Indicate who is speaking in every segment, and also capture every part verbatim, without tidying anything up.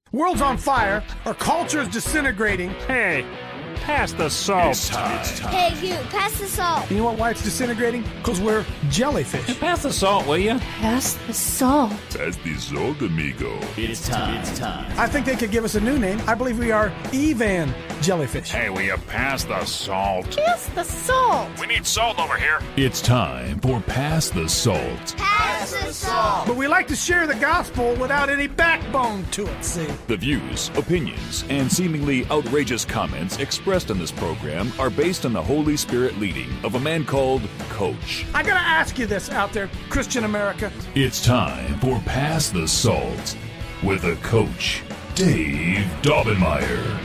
Speaker 1: World's on fire. Our culture is disintegrating.
Speaker 2: Hey, pass the salt.
Speaker 3: It's time. It's time.
Speaker 4: Hey, you, pass the salt.
Speaker 1: You know what, why it's disintegrating? Because we're jellyfish.
Speaker 2: Hey, pass the salt, will you?
Speaker 4: Pass the salt.
Speaker 3: Pass the salt, amigo.
Speaker 5: It's time. It's time.
Speaker 1: I think they could give us a new name. I believe we are Evan jellyfish.
Speaker 2: Hey, will you pass the salt?
Speaker 4: Pass the salt.
Speaker 2: We need salt over here.
Speaker 3: It's time for Pass the Salt.
Speaker 4: Pass the salt.
Speaker 1: But we like to share the gospel without any backbone to it, see?
Speaker 3: The views, opinions, and seemingly outrageous comments expressed in this program are based on the Holy Spirit leading of a man called Coach.
Speaker 1: I gotta ask you this out there, Christian America.
Speaker 3: It's time for Pass the Salt with a coach, Dave Daubenmire.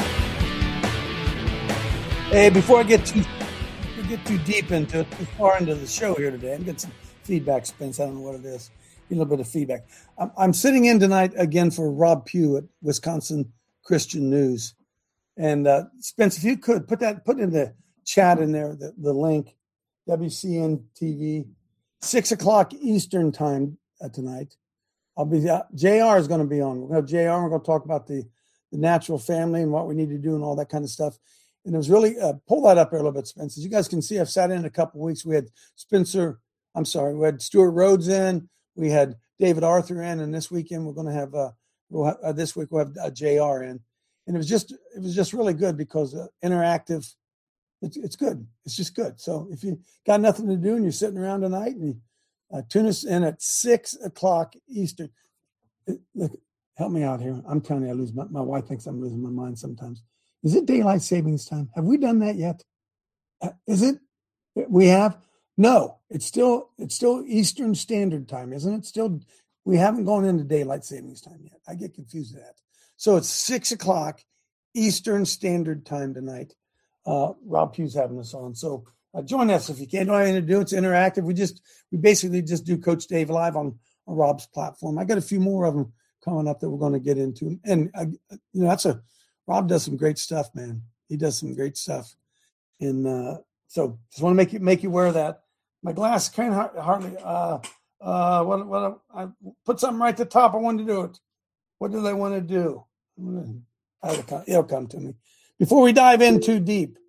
Speaker 6: Hey, before I get too get too deep into it, too far into the show here today, I'm getting some feedback, Spence. I don't know what it is. A little bit of feedback. I'm, I'm sitting in tonight again for Rob Pugh at Wisconsin Christian News. And uh, Spence, if you could put that, put in the chat in there, the, the link, W C N T V, six o'clock Eastern time uh, tonight. I'll be, uh, J R is going to be on. We're going to have J R. We're going to talk about the, the natural family and what we need to do and all that kind of stuff. And it was really, uh, pull that up there a little bit, Spence. As you guys can see, I've sat in a couple of weeks. We had Spencer, I'm sorry, we had Stuart Rhodes in. We had David Arthur in. And this weekend, we're going to have, uh, we'll have uh, this week, we'll have uh, J R in. And it was just, it was just really good because uh, interactive, it's, it's good. It's just good. So if you got nothing to do and you're sitting around tonight, and you, uh, tune us in at six o'clock Eastern. It, look, help me out here. I'm telling you, I lose my, my wife thinks I'm losing my mind sometimes. Is it daylight savings time? Have we done that yet? Uh, is it? We have? No, it's still, it's still Eastern Standard Time, isn't it? Still, we haven't gone into daylight savings time yet. I get confused with that. So it's six o'clock Eastern Standard Time tonight. Uh, Rob Pugh's having us on. So uh, join us if you can. Don't have anything to do. It's interactive. We just, we basically just do Coach Dave live on, on Rob's platform. I got a few more of them coming up that we're going to get into. And, uh, you know, that's a, Rob does some great stuff, man. He does some great stuff. And uh, so just want to make you, make you aware of that. My glass can't hardly, uh, uh, what, what, I put something right at the top. I wanted to do it. What do they want to do? It'll come, it'll come to me. Before we dive in too deep,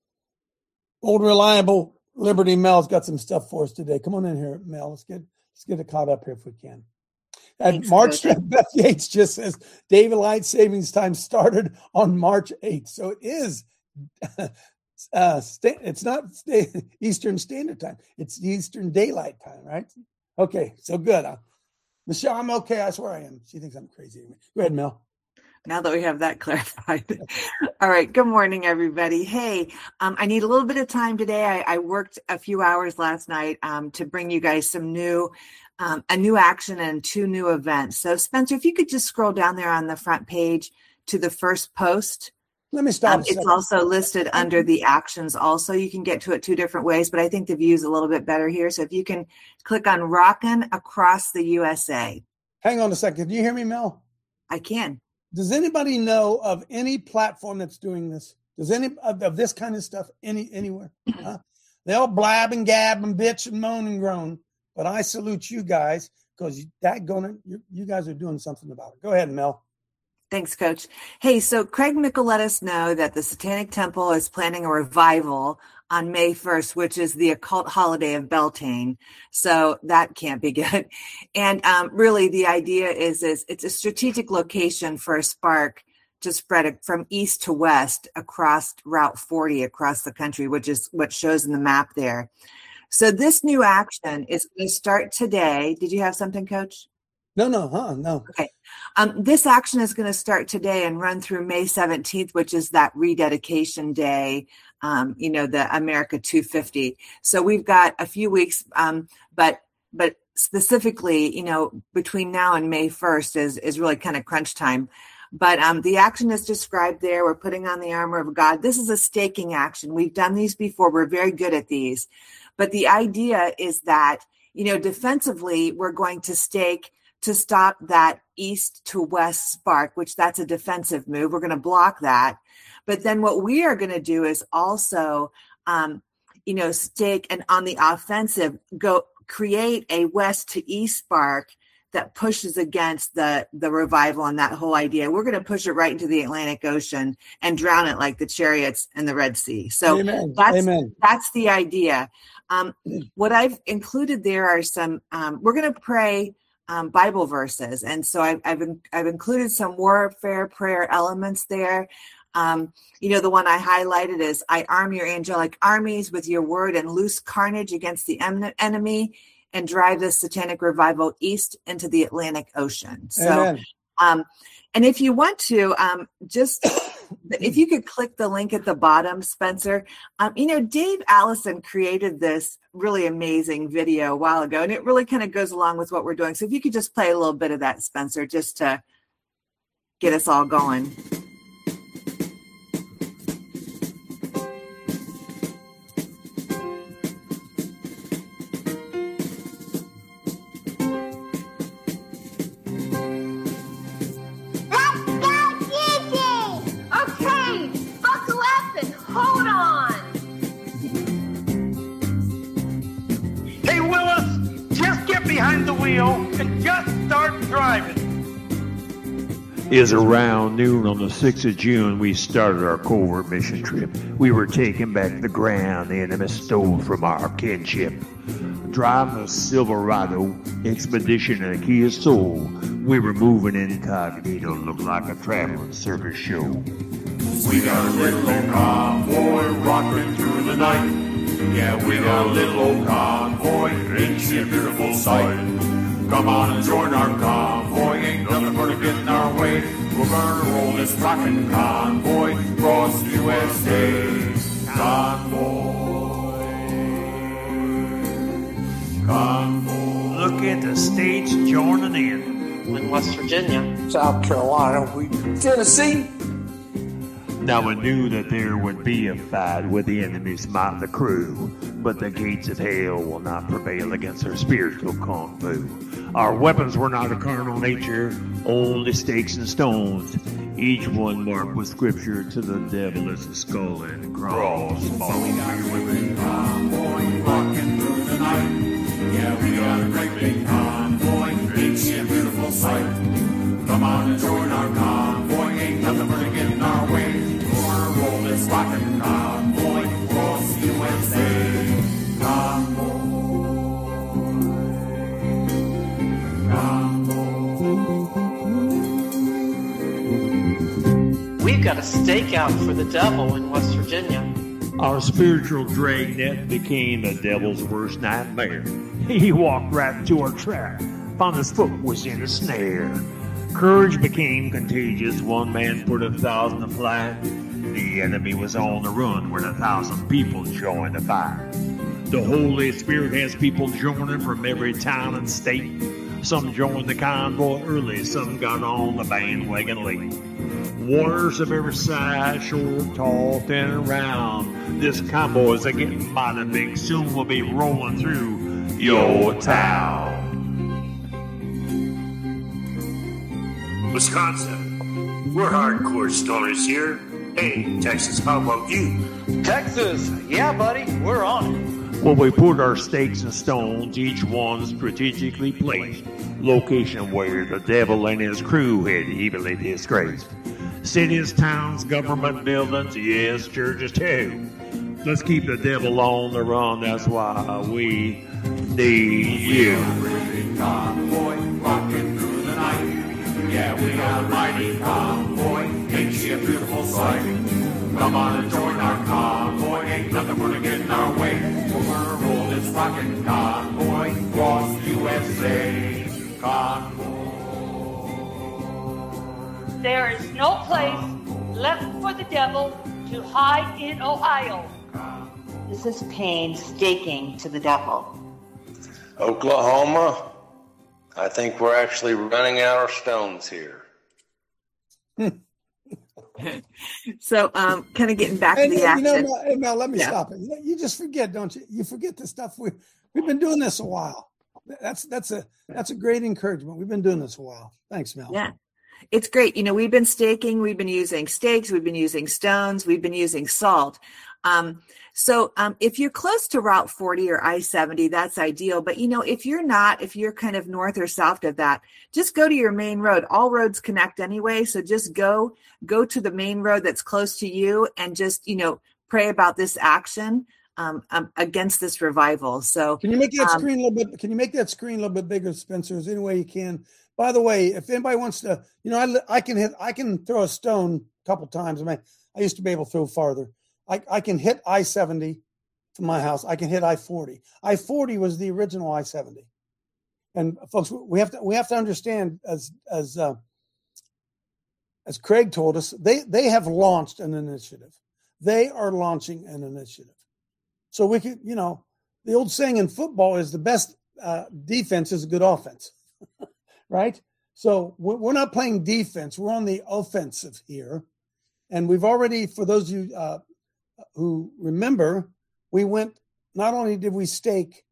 Speaker 6: old reliable Liberty Mel's got some stuff for us today. Come on in here, Mel. Let's get let's get it caught up here if we can. And March, Beth Yates just says daylight savings time started on March eighth, so it is. Uh, sta- it's not sta- Eastern Standard Time; it's Eastern Daylight Time, right? Okay, so good. Uh, Michelle, I'm okay. I swear I am. She thinks I'm crazy. Go ahead, Mel.
Speaker 7: Now that we have that clarified. All right. Good morning, everybody. Hey, um, I need a little bit of time today. I, I worked a few hours last night um, to bring you guys some new, um, a new action and two new events. So Spencer, if you could just scroll down there on the front page to the first post.
Speaker 6: Let me stop.
Speaker 7: Um, it's also listed under the actions also. You can get to it two different ways, but I think the view is a little bit better here. So if you can click on Rockin' Across the U S A.
Speaker 6: Hang on a second. Do you hear me, Mel?
Speaker 7: I can.
Speaker 6: Does anybody know of any platform that's doing this? Does any of, of this kind of stuff any anywhere? Huh? They all blab and gab and bitch and moan and groan, but I salute you guys because that gonna you, you guys are doing something about it. Go ahead, Mel.
Speaker 7: Thanks, Coach. Hey, so Craig Mickle let us know that the Satanic Temple is planning a revival on May first, which is the occult holiday of Beltane. So that can't be good. And um, really the idea is, is it's a strategic location for a spark to spread it from east to west across Route forty across the country, which is what shows in the map there. So this new action is going to start today. Did you have something, Coach?
Speaker 6: No, no, huh? No.
Speaker 7: Okay. Um, this action is going to start today and run through May seventeenth, which is that rededication day, um, you know, the America two fifty. So we've got a few weeks, um, but but specifically, you know, between now and May first is, is really kind of crunch time. But um, the action is described there. We're putting on the armor of God. This is a staking action. We've done these before. We're very good at these. But the idea is that, you know, defensively, we're going to stake to stop that east to west spark, which that's a defensive move. We're going to block that. But then what we are going to do is also, um, you know, stake and on the offensive, go create a west to east spark that pushes against the the revival and that whole idea. We're going to push it right into the Atlantic Ocean and drown it like the chariots in the Red Sea. So
Speaker 6: Amen.
Speaker 7: that's
Speaker 6: Amen.
Speaker 7: that's the idea. Um, what I've included there are some. Um, we're going to pray um, Bible verses, and so I've I've, in, I've included some warfare prayer elements there. Um, you know, the one I highlighted is, I arm your angelic armies with your word and loose carnage against the em- enemy and drive this satanic revival east into the Atlantic Ocean. So, um, and if you want to, um, just if you could click the link at the bottom, Spencer, um, you know, Dave Allison created this really amazing video a while ago, and it really kind of goes along with what we're doing. So if you could just play a little bit of that, Spencer, just to get us all going.
Speaker 5: Behind the wheel and just start driving.
Speaker 8: It was around noon on the sixth of June we started our covert mission trip. We were taking back the ground the enemy stole from our kinship. Driving a Silverado Expedition and a Kia Soul, we were moving incognito, looked like a traveling circus show.
Speaker 9: We got a little old convoy rocking through the night. Yeah, we got a little old convoy, ain't she a beautiful sight? Come on and join our convoy, ain't nothing gonna get in our way. We're gonna roll this rockin' convoy across U S A. Convoy, convoy.
Speaker 8: Look at the states joining in.
Speaker 10: In West Virginia,
Speaker 11: South Carolina, we Tennessee.
Speaker 8: Now we knew that there would be a fight with the enemy's motley crew, but the gates of hell will not prevail against our spiritual kung fu. Our weapons were not of carnal nature, only stakes and stones, each one marked with scripture. To the devil is a skull and cross.
Speaker 9: So we got a great big convoy rocking through the night. Yeah, we got a great big convoy, ain't she a beautiful sight? Come on and join our convoy, ain't nothing gonna get in our way. Roll this rockin' convoy across U S A. Convoy, convoy.
Speaker 10: We've got a stakeout for the devil in West Virginia.
Speaker 8: Our spiritual dragnet became the devil's worst nightmare. He walked right into our trap, found his foot was in a snare. Courage became contagious, one man put a thousand to flight. The enemy was on the run when a thousand people joined the fight. The Holy Spirit has people joining from every town and state. Some joined the convoy early, some got on the bandwagon late. Warriors of every side, short, tall, thin, and round. This convoy's a getting mighty big, soon we'll be rolling through your town.
Speaker 12: Wisconsin, we're hardcore stoners here. Hey, Texas, how about you?
Speaker 10: Texas, yeah, buddy, we're on it.
Speaker 8: Well, we put our stakes and stones, each one strategically placed, location where the devil and his crew had evilly disgraced. Cities, towns, government buildings, yes, churches too. Let's keep the devil on the run, that's why we need you.
Speaker 9: Convoy rocking through the night. Yeah, we got a mighty convoy, ain't she a beautiful sight? Come on and join our convoy, ain't nothing gonna get in our way. We're gonna roll this rockin' convoy across U S A. Convoy.
Speaker 13: There is no place left for the devil to hide in Ohio.
Speaker 14: This is painstaking to the devil.
Speaker 15: Oklahoma, I think we're actually running out of stones here.
Speaker 7: So, um, kind of getting back
Speaker 6: hey,
Speaker 7: to the
Speaker 6: you
Speaker 7: action.
Speaker 6: know, Mel, hey, Mel, let me
Speaker 7: yeah.
Speaker 6: stop it. You, know, you just forget, don't you? You forget the stuff we we've been doing this a while. That's that's a that's a great encouragement. We've been doing this a while. Thanks, Mel.
Speaker 7: Yeah. It's great. You know, we've been staking, we've been using stakes, we've been using stones, we've been using salt. Um, so um, if you're close to Route forty or I seventy, that's ideal. But, you know, if you're not, if you're kind of north or south of that, just go to your main road. All roads connect anyway. So just go, go to the main road that's close to you and just, you know, pray about this action um, um, against this revival. So
Speaker 6: can you make that
Speaker 7: um,
Speaker 6: screen a little bit, can you make that screen a little bit bigger, Spencer? Is there any way you can? By the way, if anybody wants to, you know, I, I can hit, I can throw a stone a couple times. I mean, I used to be able to throw farther. I, I can hit I seventy from my house. I can hit I forty. I forty was the original I seventy. And folks, we have to we have to understand, as as uh, as Craig told us, they they have launched an initiative. They are launching an initiative. So we could, you know, the old saying in football is the best uh, defense is a good offense, right? So we're not playing defense. We're on the offensive here. And we've already, for those of you uh, who remember, we went, not only did we stake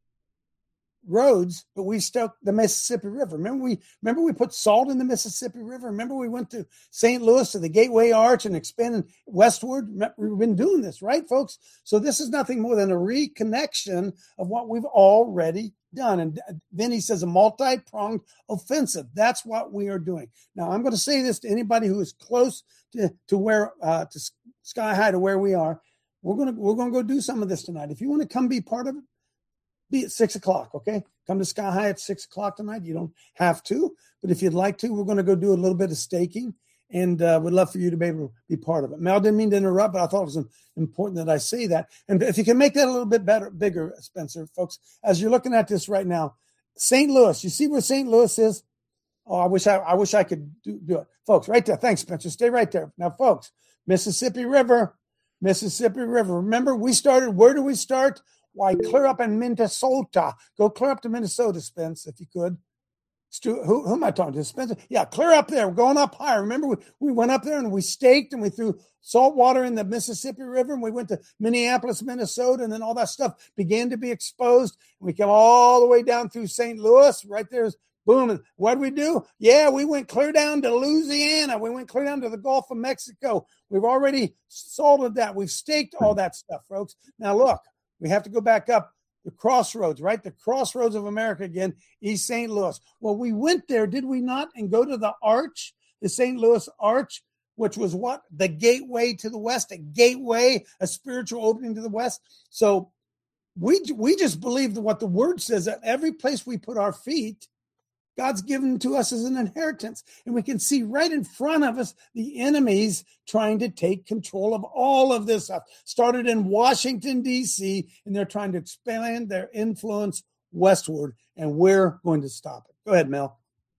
Speaker 6: roads, but we staked the Mississippi River. Remember we remember we put salt in the Mississippi River? Remember we went to Saint Louis to the Gateway Arch and expanded westward? We've been doing this, right, folks? So this is nothing more than a reconnection of what we've already done. And then he says a multi-pronged offensive. That's what we are doing. Now, I'm going to say this to anybody who is close to, to where, uh, to Sky High, to where we are. We're going to, we're going to go do some of this tonight. If you want to come be part of it, be at six o'clock. Okay. Come to Sky High at six o'clock tonight. You don't have to, but if you'd like to, we're going to go do a little bit of staking, and uh, we'd love for you to be able to be part of it. Mel, didn't mean to interrupt, but I thought it was important that I say that. And if you can make that a little bit better, bigger, Spencer, folks, as you're looking at this right now, Saint Louis, you see where Saint Louis is? Oh, I wish I, I wish I could do, do it. Folks, right there. Thanks, Spencer. Stay right there. Now, folks, Mississippi River, Mississippi River. Remember, we started, where do we start? Why, clear up in Minnesota. Go clear up to Minnesota, Spence, if you could. Stu, who, who am I talking to? Spencer? Yeah, clear up there. We're going up higher. Remember, we, we went up there and we staked and we threw salt water in the Mississippi River, and we went to Minneapolis, Minnesota, and then all that stuff began to be exposed. And we came all the way down through Saint Louis. Right there's boom. And what did we do? Yeah, we went clear down to Louisiana. We went clear down to the Gulf of Mexico. We've already salted that. We've staked all that stuff, folks. Now, look. We have to go back up the crossroads, right? The crossroads of America again, East Saint Louis. Well, we went there, did we not? And go to the arch, the Saint Louis Arch, which was what? The gateway to the west, a gateway, a spiritual opening to the west. So we, we just believe that what the word says, that every place we put our feet, God's given to us as an inheritance. And we can see right in front of us the enemies trying to take control of all of this stuff. Started in Washington, D C, and they're trying to expand their influence westward, and we're going to stop it. Go ahead, Mel.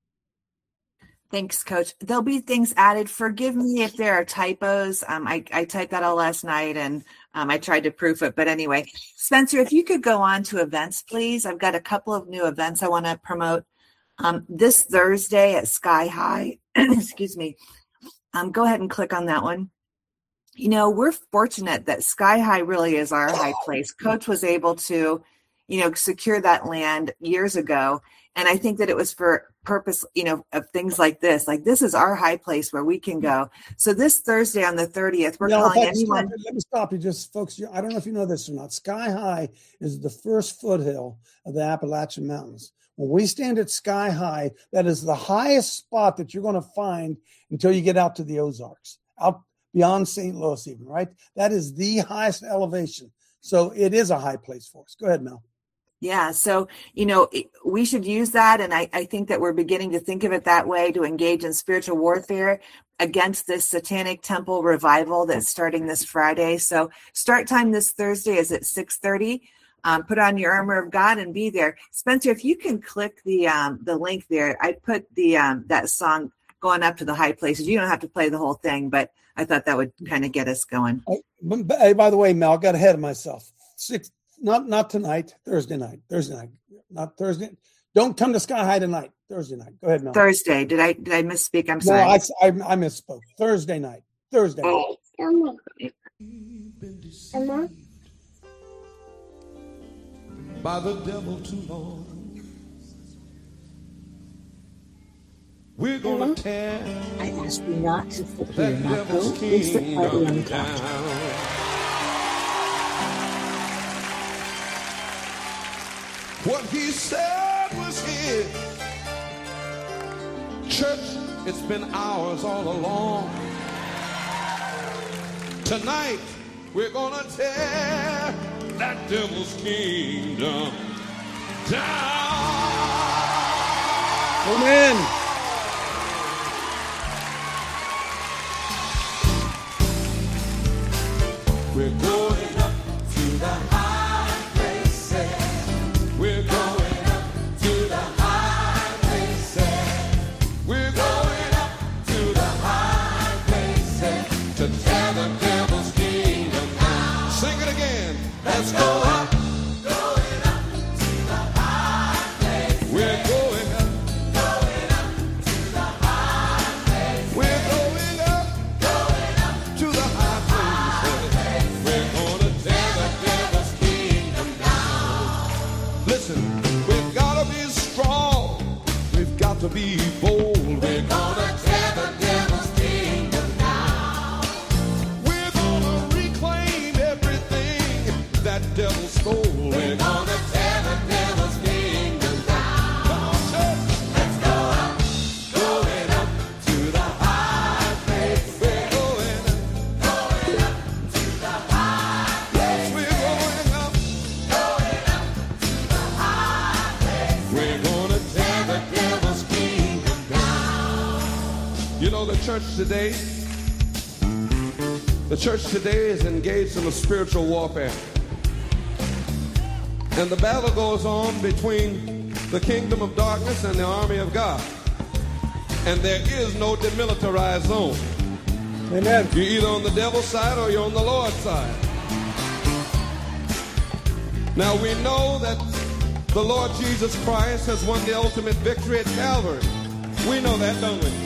Speaker 7: Thanks, Coach. There'll be things added. Forgive me if there are typos. Um, I, I typed that all last night, and um, I tried to proof it. But anyway, Spencer, if you could go on to events, please. I've got a couple of new events I want to promote. Um, this Thursday at Sky High, excuse me, um, go ahead and click on that one. You know, we're fortunate that Sky High really is our high place. Coach was able to, you know, secure that land years ago. And I think that it was for purpose, you know, of things like this. Like, this is our high place where we can go. So this Thursday on the thirtieth, we're
Speaker 6: no,
Speaker 7: calling anyone.
Speaker 6: Stop, let me stop you just, folks. I don't know if you know this or not. Sky High is the first foothill of the Appalachian Mountains. When we stand at Sky High, that is the highest spot that you're going to find until you get out to the Ozarks, out beyond Saint Louis even, right? That is the highest elevation. So it is a high place for us. Go ahead, Mel.
Speaker 7: Yeah. So, you know, we should use that. And I, I think that we're beginning to think of it that way, to engage in spiritual warfare against this satanic temple revival that's starting this Friday. So start time this Thursday is at six thirty. Um, put on your armor of God and be there. Spencer, if you can click the um, the link there, I put the um, that song going up to the high places. You don't have to play the whole thing, but I thought that would kind of get us going.
Speaker 6: Hey, by the way, Mel, I got ahead of myself. Six, not not tonight, Thursday night. Thursday night, not Thursday. Don't come to Sky High tonight. Thursday night. Go ahead, Mel.
Speaker 7: Thursday. Did I did I misspeak? I'm sorry.
Speaker 6: No, I, I, I misspoke. Thursday night. Thursday night.
Speaker 4: Emma?
Speaker 16: By the devil too long. We're gonna tear.
Speaker 17: I ask you not to sit here, not go. Please sit quietly on the couch.
Speaker 16: What he said was his. Church, it's been ours all along. Tonight, we're gonna tear that devil's kingdom down.
Speaker 6: Amen.
Speaker 16: We're going up to the high places. We're going up to the high places. We're going up to the high places to tear the devil's kingdom down. Sing it again. Let's go up. Going up to the high places. We're going up. Going up to the high places. We're going up. Going up to the high places. We're gonna tear the devil's kingdom down. Listen, we've gotta be strong. We've got to be bold. We're gonna tear the devil's kingdom down. We're gonna reclaim everything that devil stole. We're gonna tear the devil's kingdom down. Come on, church. Let's go up. Going up to the high place. We're going up. Going up to the high place. We're going up. Going up to the high place. We're gonna tear the devil's kingdom down. You know, the church today, the church today is engaged in a spiritual warfare. And the battle goes on between the kingdom of darkness and the army of God. And there is no demilitarized zone.
Speaker 6: Amen.
Speaker 16: You're either on the devil's side or you're on the Lord's side. Now we know that the Lord Jesus Christ has won the ultimate victory at Calvary. We know that, don't we?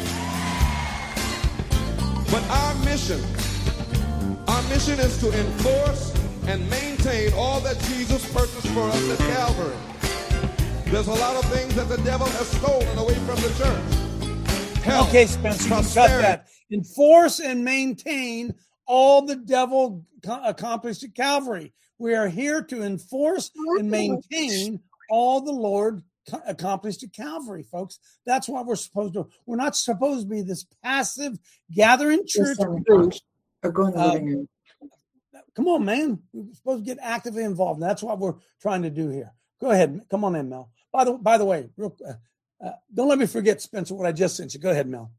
Speaker 16: But our mission, our mission is to enforce and maintain all that Jesus purchased for us at Calvary. There's a lot of things that the devil has stolen away from the church. Health,
Speaker 6: Okay, Spencer, cut
Speaker 16: prosperity.
Speaker 6: that. Enforce and maintain all the devil co- accomplished at Calvary. We are here to enforce and maintain all the Lord co- accomplished at Calvary, folks. That's what we're supposed to. We're not supposed to be this passive gathering church.
Speaker 17: Sit on the couch or go in the
Speaker 6: Uh,
Speaker 17: living room.
Speaker 6: Come on, man. We're supposed to get actively involved. And that's what we're trying to do here. Go ahead. Come on in, Mel. By the by the way, real, uh, uh, don't let me forget, Spencer, what I just sent you. Go ahead, Mel.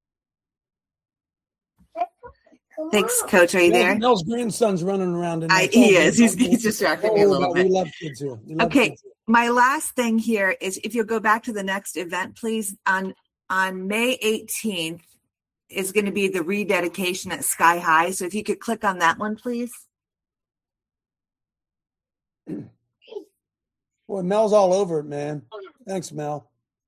Speaker 7: Thanks, Coach. Are you there?
Speaker 6: Mel's grandson's running around. And
Speaker 7: I, he is. He's, he's distracting me a little
Speaker 6: We
Speaker 7: bit.
Speaker 6: love kids here. We love
Speaker 7: Okay.
Speaker 6: kids here.
Speaker 7: My last thing here is if you'll go back to the next event, please. On on May eighteenth is going to be the rededication at Sky High. So if you could click on that one, please.
Speaker 6: Boy, Mel's all over it, man. Thanks, Mel.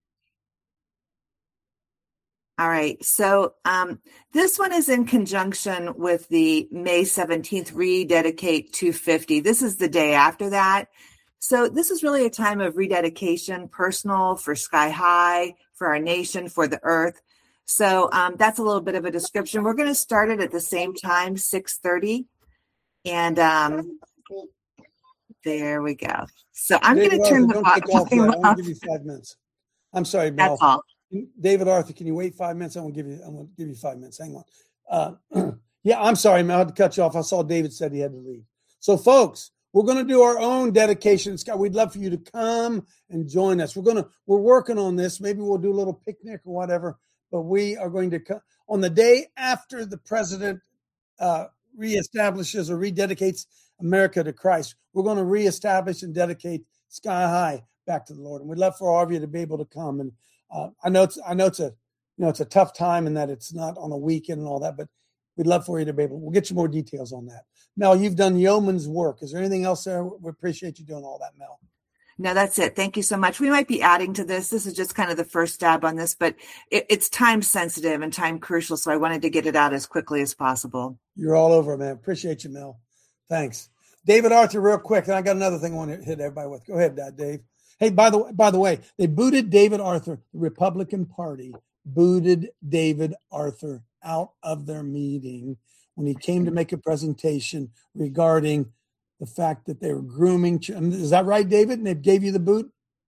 Speaker 7: All right. So um, this one is in conjunction with the May seventeenth Rededicate two fifty. This is the day after that. So this is really a time of rededication, personal, for Sky High, for our nation, for the earth. So um, that's a little bit of a description. We're going to start it at the same time, six thirty. And um, there we go. So I'm going to turn the
Speaker 6: Don't take off yet. I
Speaker 7: volume
Speaker 6: want
Speaker 7: up.
Speaker 6: to give you five minutes. I'm sorry, Mel.
Speaker 7: That's all.
Speaker 6: David Arthur, can you wait five minutes? I'm gonna give you. I'm gonna give you five minutes. Hang on. Uh, yeah, I'm sorry, Mel. I had to cut you off. I saw David said he had to leave. So, folks, we're gonna do our own dedication. Scott, we'd love for you to come and join us. We're gonna. We're working on this. Maybe we'll do a little picnic or whatever. But we are going to come on the day after the president uh, reestablishes or rededicates America to Christ. We're going to reestablish and dedicate Sky High back to the Lord, and we'd love for all of you to be able to come. And uh, I know it's I know it's a you know it's a tough time in that it's not on a weekend and all that, but we'd love for you to be able. We'll get you more details on that. Mel, you've done yeoman's work. Is there anything else there? We appreciate you doing all that, Mel.
Speaker 7: No, that's it. Thank you so much. We might be adding to this. This is just kind of the first stab on this, but it, it's time sensitive and time crucial. So I wanted to get it out as quickly as possible.
Speaker 6: You're all over, man. Appreciate you, Mel. Thanks. David Arthur, real quick. And I got another thing I want to hit everybody with. Go ahead, Dad, Dave. Hey, by the way, by the way, they booted David Arthur. The Republican Party booted David Arthur out of their meeting when he came to make a presentation regarding the fact that they were grooming. Is that right, David? And they gave you the boot?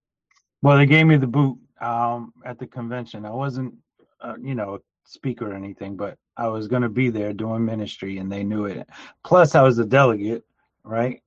Speaker 18: Well, they gave me the boot um, at the convention. I wasn't, uh, you know, a speaker or anything, but I was going to be there doing ministry, and they knew it. Plus, I was a delegate, right?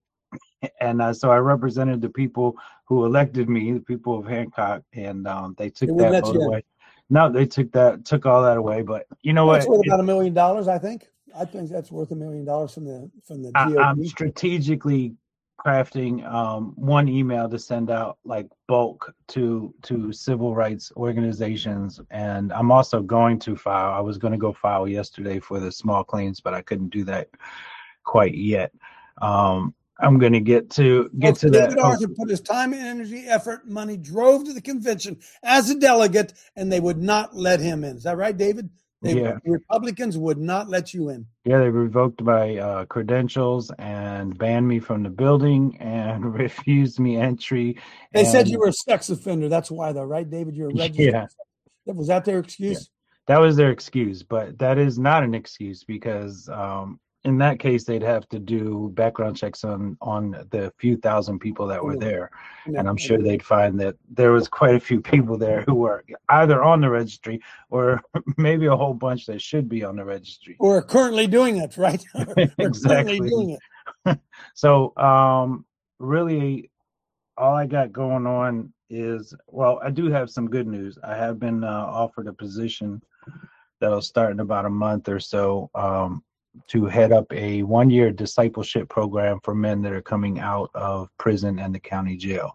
Speaker 18: And uh, so I represented the people who elected me, the people of Hancock, and um, they took
Speaker 6: They
Speaker 18: that
Speaker 6: wouldn't let
Speaker 18: vote
Speaker 6: you in.
Speaker 18: away. No, they took that, took all that away. But you know
Speaker 6: That's
Speaker 18: what?
Speaker 6: worth
Speaker 18: It-
Speaker 6: about a million dollars, I think. I think that's worth a million dollars from the from the
Speaker 18: I,
Speaker 6: G O
Speaker 18: I'm
Speaker 6: P.
Speaker 18: strategically crafting um, one email to send out like bulk to to civil rights organizations, and I'm also going to file. I was going to go file yesterday for the small claims, but I couldn't do that quite yet. Um, I'm going to get to get to
Speaker 6: David
Speaker 18: that.
Speaker 6: Arthur put his time, energy, effort, money, drove to the convention as a delegate, and they would not let him in. Is that right, David? They,
Speaker 18: Yeah.
Speaker 6: the Republicans would not let you in.
Speaker 18: Yeah, they revoked my uh, credentials and banned me from the building and refused me entry.
Speaker 6: They said
Speaker 18: And-
Speaker 6: you were a sex offender. That's why, though, right, David? You're a registered.
Speaker 18: Yeah.
Speaker 6: Was that their excuse?
Speaker 18: That was their excuse, but that is not an excuse because um, in that case, they'd have to do background checks on on the few thousand people that were there.
Speaker 6: Yeah.
Speaker 18: And I'm sure they'd find that there was quite a few people there who were either on the registry or maybe a whole bunch that should be on the registry.
Speaker 6: Or currently doing it, right? Or
Speaker 18: Exactly.
Speaker 6: currently doing it.
Speaker 18: So um, really, all I got going on is, well, I do have some good news. I have been uh, offered a position that'll start in about a month or so um, to head up a one-year discipleship program for men that are coming out of prison and the county jail.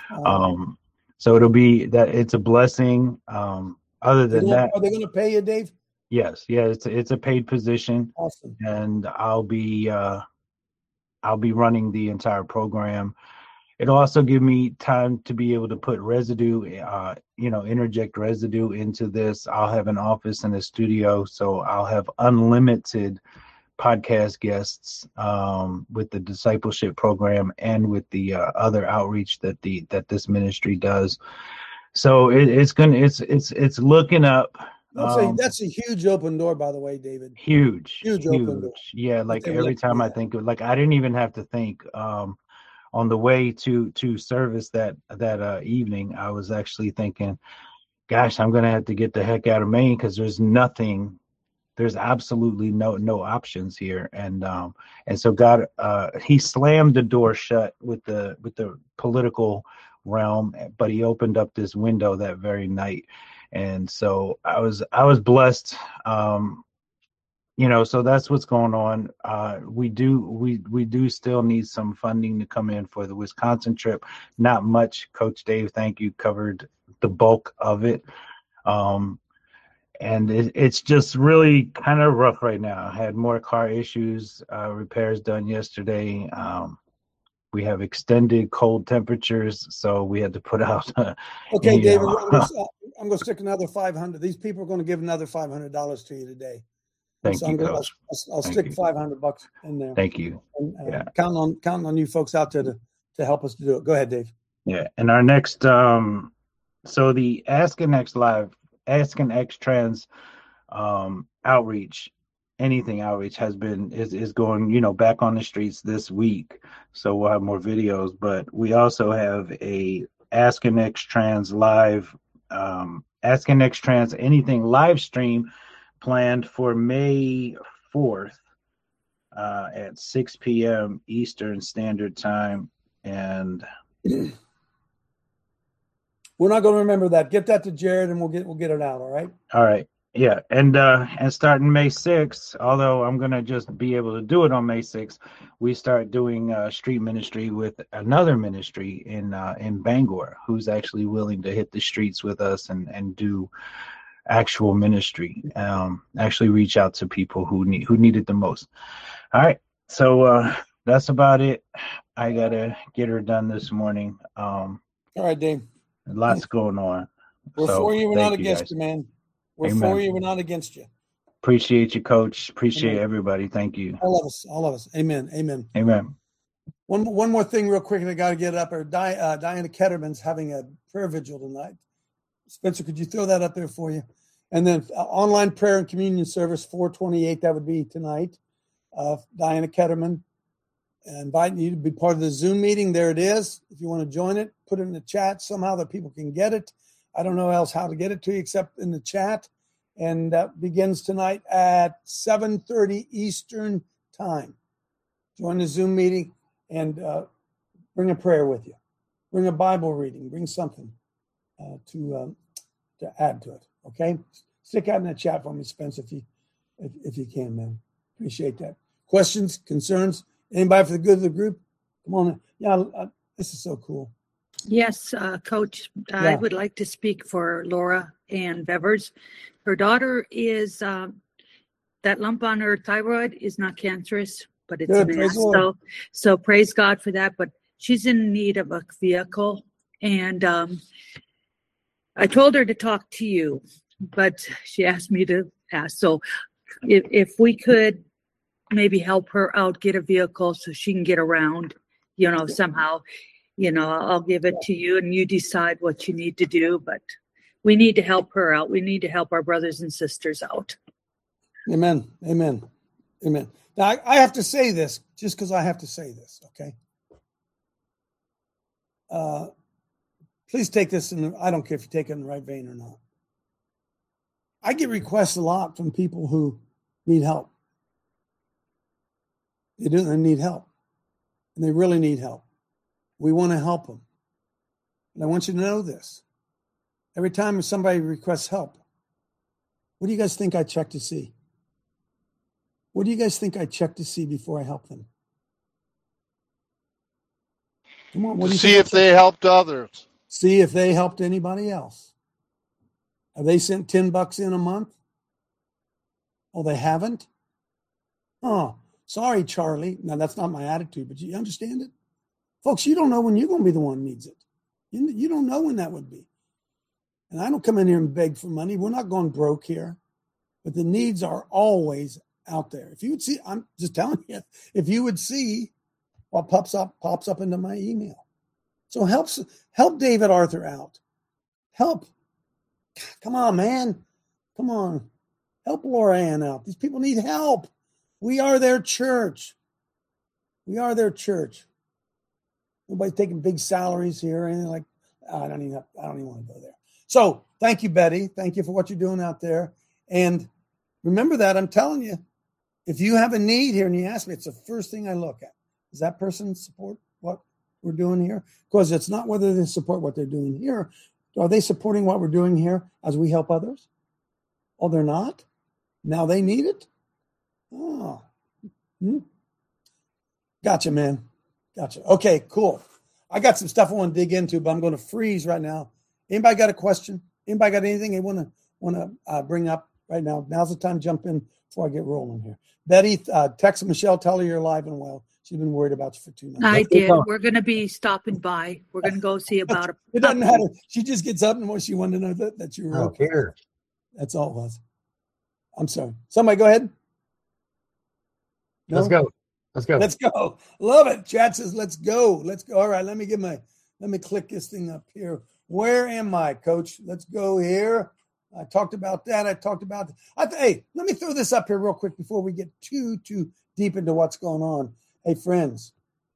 Speaker 18: Um, so it'll be that it's a blessing. Um, other
Speaker 6: They
Speaker 18: than
Speaker 6: gonna-
Speaker 18: that,
Speaker 6: Are they going to pay you, Dave?
Speaker 18: yes, yeah, it's a, it's a paid position.
Speaker 6: Awesome.
Speaker 18: And I'll be uh, I'll be running the entire program. It'll also give me time to be able to put residue, uh, you know, interject residue into this. I'll have an office and a studio, so I'll have unlimited podcast guests um, with the discipleship program and with the uh, other outreach that the that this ministry does. So it, it's gonna it's it's it's looking up.
Speaker 6: That's, a,
Speaker 18: Um,
Speaker 6: that's a huge open door, by the way, David.
Speaker 18: huge,
Speaker 6: Huge open door.
Speaker 18: Yeah, like
Speaker 6: they
Speaker 18: every
Speaker 6: look-
Speaker 18: time I think of, like I didn't even have to think. Um, on the way to to service that that uh, evening, I was actually thinking, "Gosh, I'm gonna have to get the heck out of Maine because there's nothing, there's absolutely no no options here." And um, and so God, uh, He slammed the door shut with the with the political realm, but He opened up this window that very night. And so I was I was blessed. Um, you know, so that's what's going on. Uh, we do we we do still need some funding to come in for the Wisconsin trip. Not much. Coach Dave, thank you, covered the bulk of it. Um, and it, it's just really kind of rough right now. I had more car issues, uh, repairs done yesterday. Um, we have extended cold temperatures, so we had to put out. Uh,
Speaker 6: Okay,
Speaker 18: you
Speaker 6: David,
Speaker 18: know,
Speaker 6: I'm gonna, I'm going to stick another five hundred. These people are going to give another five hundred dollars to you today.
Speaker 18: Thank
Speaker 6: So
Speaker 18: you,
Speaker 6: I'm gonna,
Speaker 18: Coach.
Speaker 6: I'll, I'll
Speaker 18: Thank
Speaker 6: stick
Speaker 18: you.
Speaker 6: five hundred bucks in there.
Speaker 18: Thank you.
Speaker 6: And, uh,
Speaker 18: Yeah.
Speaker 6: counting on counting on you folks out there to to help us to do it. Go ahead, Dave.
Speaker 18: Yeah, and our next, um, so the Ask an X Live, Ask an X Trans um, outreach, anything outreach has been, is, is going, you know, back on the streets this week. So we'll have more videos, but we also have a Ask an X Trans live, um, Ask an X Trans anything live stream planned for May fourth uh, at six p.m. Eastern Standard Time. And
Speaker 6: We're not going to remember that. Get that to Jared, and we'll get we'll get it out. All right.
Speaker 18: all right. Yeah. And uh, and starting May sixth, although I'm going to just be able to do it on May sixth, we start doing uh, street ministry with another ministry in uh, in Bangor who's actually willing to hit the streets with us and, and do actual ministry, um, actually reach out to people who need who need it the most. All right. So uh, that's about it. I got to get her done this morning. Um,
Speaker 6: All right, Dave.
Speaker 18: Lots going on.
Speaker 6: We're
Speaker 18: So,
Speaker 6: for you. We're
Speaker 18: thank
Speaker 6: not
Speaker 18: you,
Speaker 6: against
Speaker 18: guys.
Speaker 6: you, man. We're
Speaker 18: Amen.
Speaker 6: for you. We're not against you.
Speaker 18: Appreciate you, Coach. Appreciate
Speaker 6: Amen.
Speaker 18: everybody. Thank you.
Speaker 6: All of us. All of us. Amen. Amen.
Speaker 18: Amen.
Speaker 6: One one more thing, real quick, and I got to get up. Or Di, uh, Diana Ketterman's having a prayer vigil tonight. Spencer, could you throw that up there for you? And then uh, online prayer and communion service, four twenty-eight, that would be tonight. Uh, Diana Ketterman, inviting you to be part of the Zoom meeting. There it is. If you want to join it, put it in the chat somehow that people can get it. I don't know else how to get it to you except in the chat. And that begins tonight at seven thirty Eastern time. Join the Zoom meeting and uh, bring a prayer with you. Bring a Bible reading. Bring something uh, to um, to add to it. Okay? Stick out in the chat for me, Spence, if you if, if you can, man. Appreciate that. Questions, concerns? Anybody for the good of the group? Come on. Yeah, uh, this is so cool.
Speaker 19: Yes, uh, Coach,
Speaker 6: Yeah.
Speaker 19: I would like to speak for Laura Ann Bevers. Her daughter is, um, that lump on her thyroid is not cancerous, but it's
Speaker 6: Good,
Speaker 19: a
Speaker 6: praise
Speaker 19: mass.
Speaker 6: the Lord.
Speaker 19: So, so praise God for that. But she's in need of a vehicle. And um, I told her to talk to you, but she asked me to ask. So if, if we could maybe help her out, get a vehicle so she can get around, you know, somehow, you know, I'll give it to you and you decide what you need to do. But we need to help her out. We need to help our brothers and sisters out.
Speaker 6: Amen. Amen. Amen. Now, I, I have to say this just because I have to say this, okay? Uh, please take this in the, I don't care if you take it in the right vein or not. I get requests a lot from people who need help. They do. They need help. And they really need help. We want to help them. And I want you to know this. Every time somebody requests help, what do you guys think I check to see? What do you guys think I check to see before I help them? Come on. What do you
Speaker 20: see
Speaker 6: think I
Speaker 20: if they
Speaker 6: check?
Speaker 20: helped others.
Speaker 6: See if they helped anybody else. Have they sent ten bucks in a month? Oh, they haven't? Oh, sorry, Charlie. Now, that's not my attitude, but you understand it? Folks, you don't know when you're going to be the one who needs it. You, you don't know when that would be. And I don't come in here and beg for money. We're not going broke here. But the needs are always out there. If you would see, I'm just telling you, if you would see what pops up, pops up into my email. So help, help David Arthur out. Help. Come on, man. Come on. Help Laura Ann out. These people need help. We are their church. We are their church. Nobody's taking big salaries here or anything like I don't even have, I don't even want to go there. So thank you, Betty. Thank you for what you're doing out there. And remember that I'm telling you, if you have a need here and you ask me, it's the first thing I look at. Does that person support what we're doing here? Because it's not whether they support what they're doing here. Are they supporting what we're doing here as we help others? Oh, they're not? Now they need it? Oh. Hmm. Gotcha, man. Gotcha. Okay, cool. I got some stuff I want to dig into, but I'm going to freeze right now. Anybody got a question? Anybody got anything they want to want to uh, bring up right now? Now's the time to jump in before I get rolling here. Betty, uh, text Michelle, tell her you're alive and well. She's been worried about you for two months.
Speaker 19: I did. We're going to be stopping by. We're going to go see about a.
Speaker 6: It doesn't matter. She just gets up and wants she wanted to know that, that you were
Speaker 21: Oh,
Speaker 6: okay.
Speaker 21: here.
Speaker 6: That's all it was. I'm sorry. Somebody go ahead. No?
Speaker 21: Let's go. Let's go.
Speaker 6: Let's go. Love it. Chat says, let's go. Let's go. All right. Let me get my, let me click this thing up here. Where am I, Coach? Let's go here. I talked about that. I talked about, I th- hey, let me throw this up here real quick before we get too, too deep into what's going on. Hey, friends,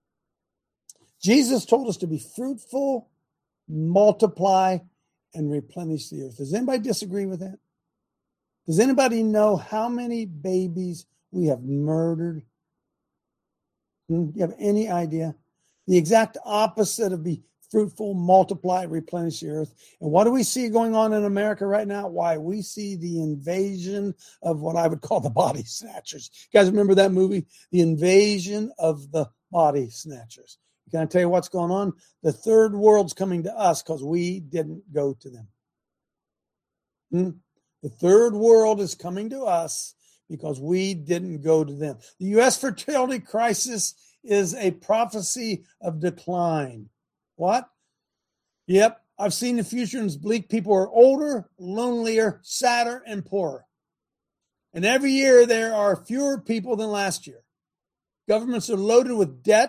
Speaker 6: Jesus told us to be fruitful, multiply, and replenish the earth. Does anybody disagree with that? Does anybody know how many babies we have murdered? Do you have any idea? The exact opposite of be fruitful, multiply, replenish the earth. And what do we see going on in America right now? Why? We see the invasion of what I would call the body snatchers. You guys remember that movie? The invasion of the body snatchers. Can I tell you what's going on? The third world's coming to us because we didn't go to them. Hmm? The third world is coming to us because we didn't go to them. The U S fertility crisis is a prophecy of decline. What? Yep, I've seen the future and it's bleak. People are older, lonelier, sadder, and poorer. And every year there are fewer people than last year. Governments are loaded with debt.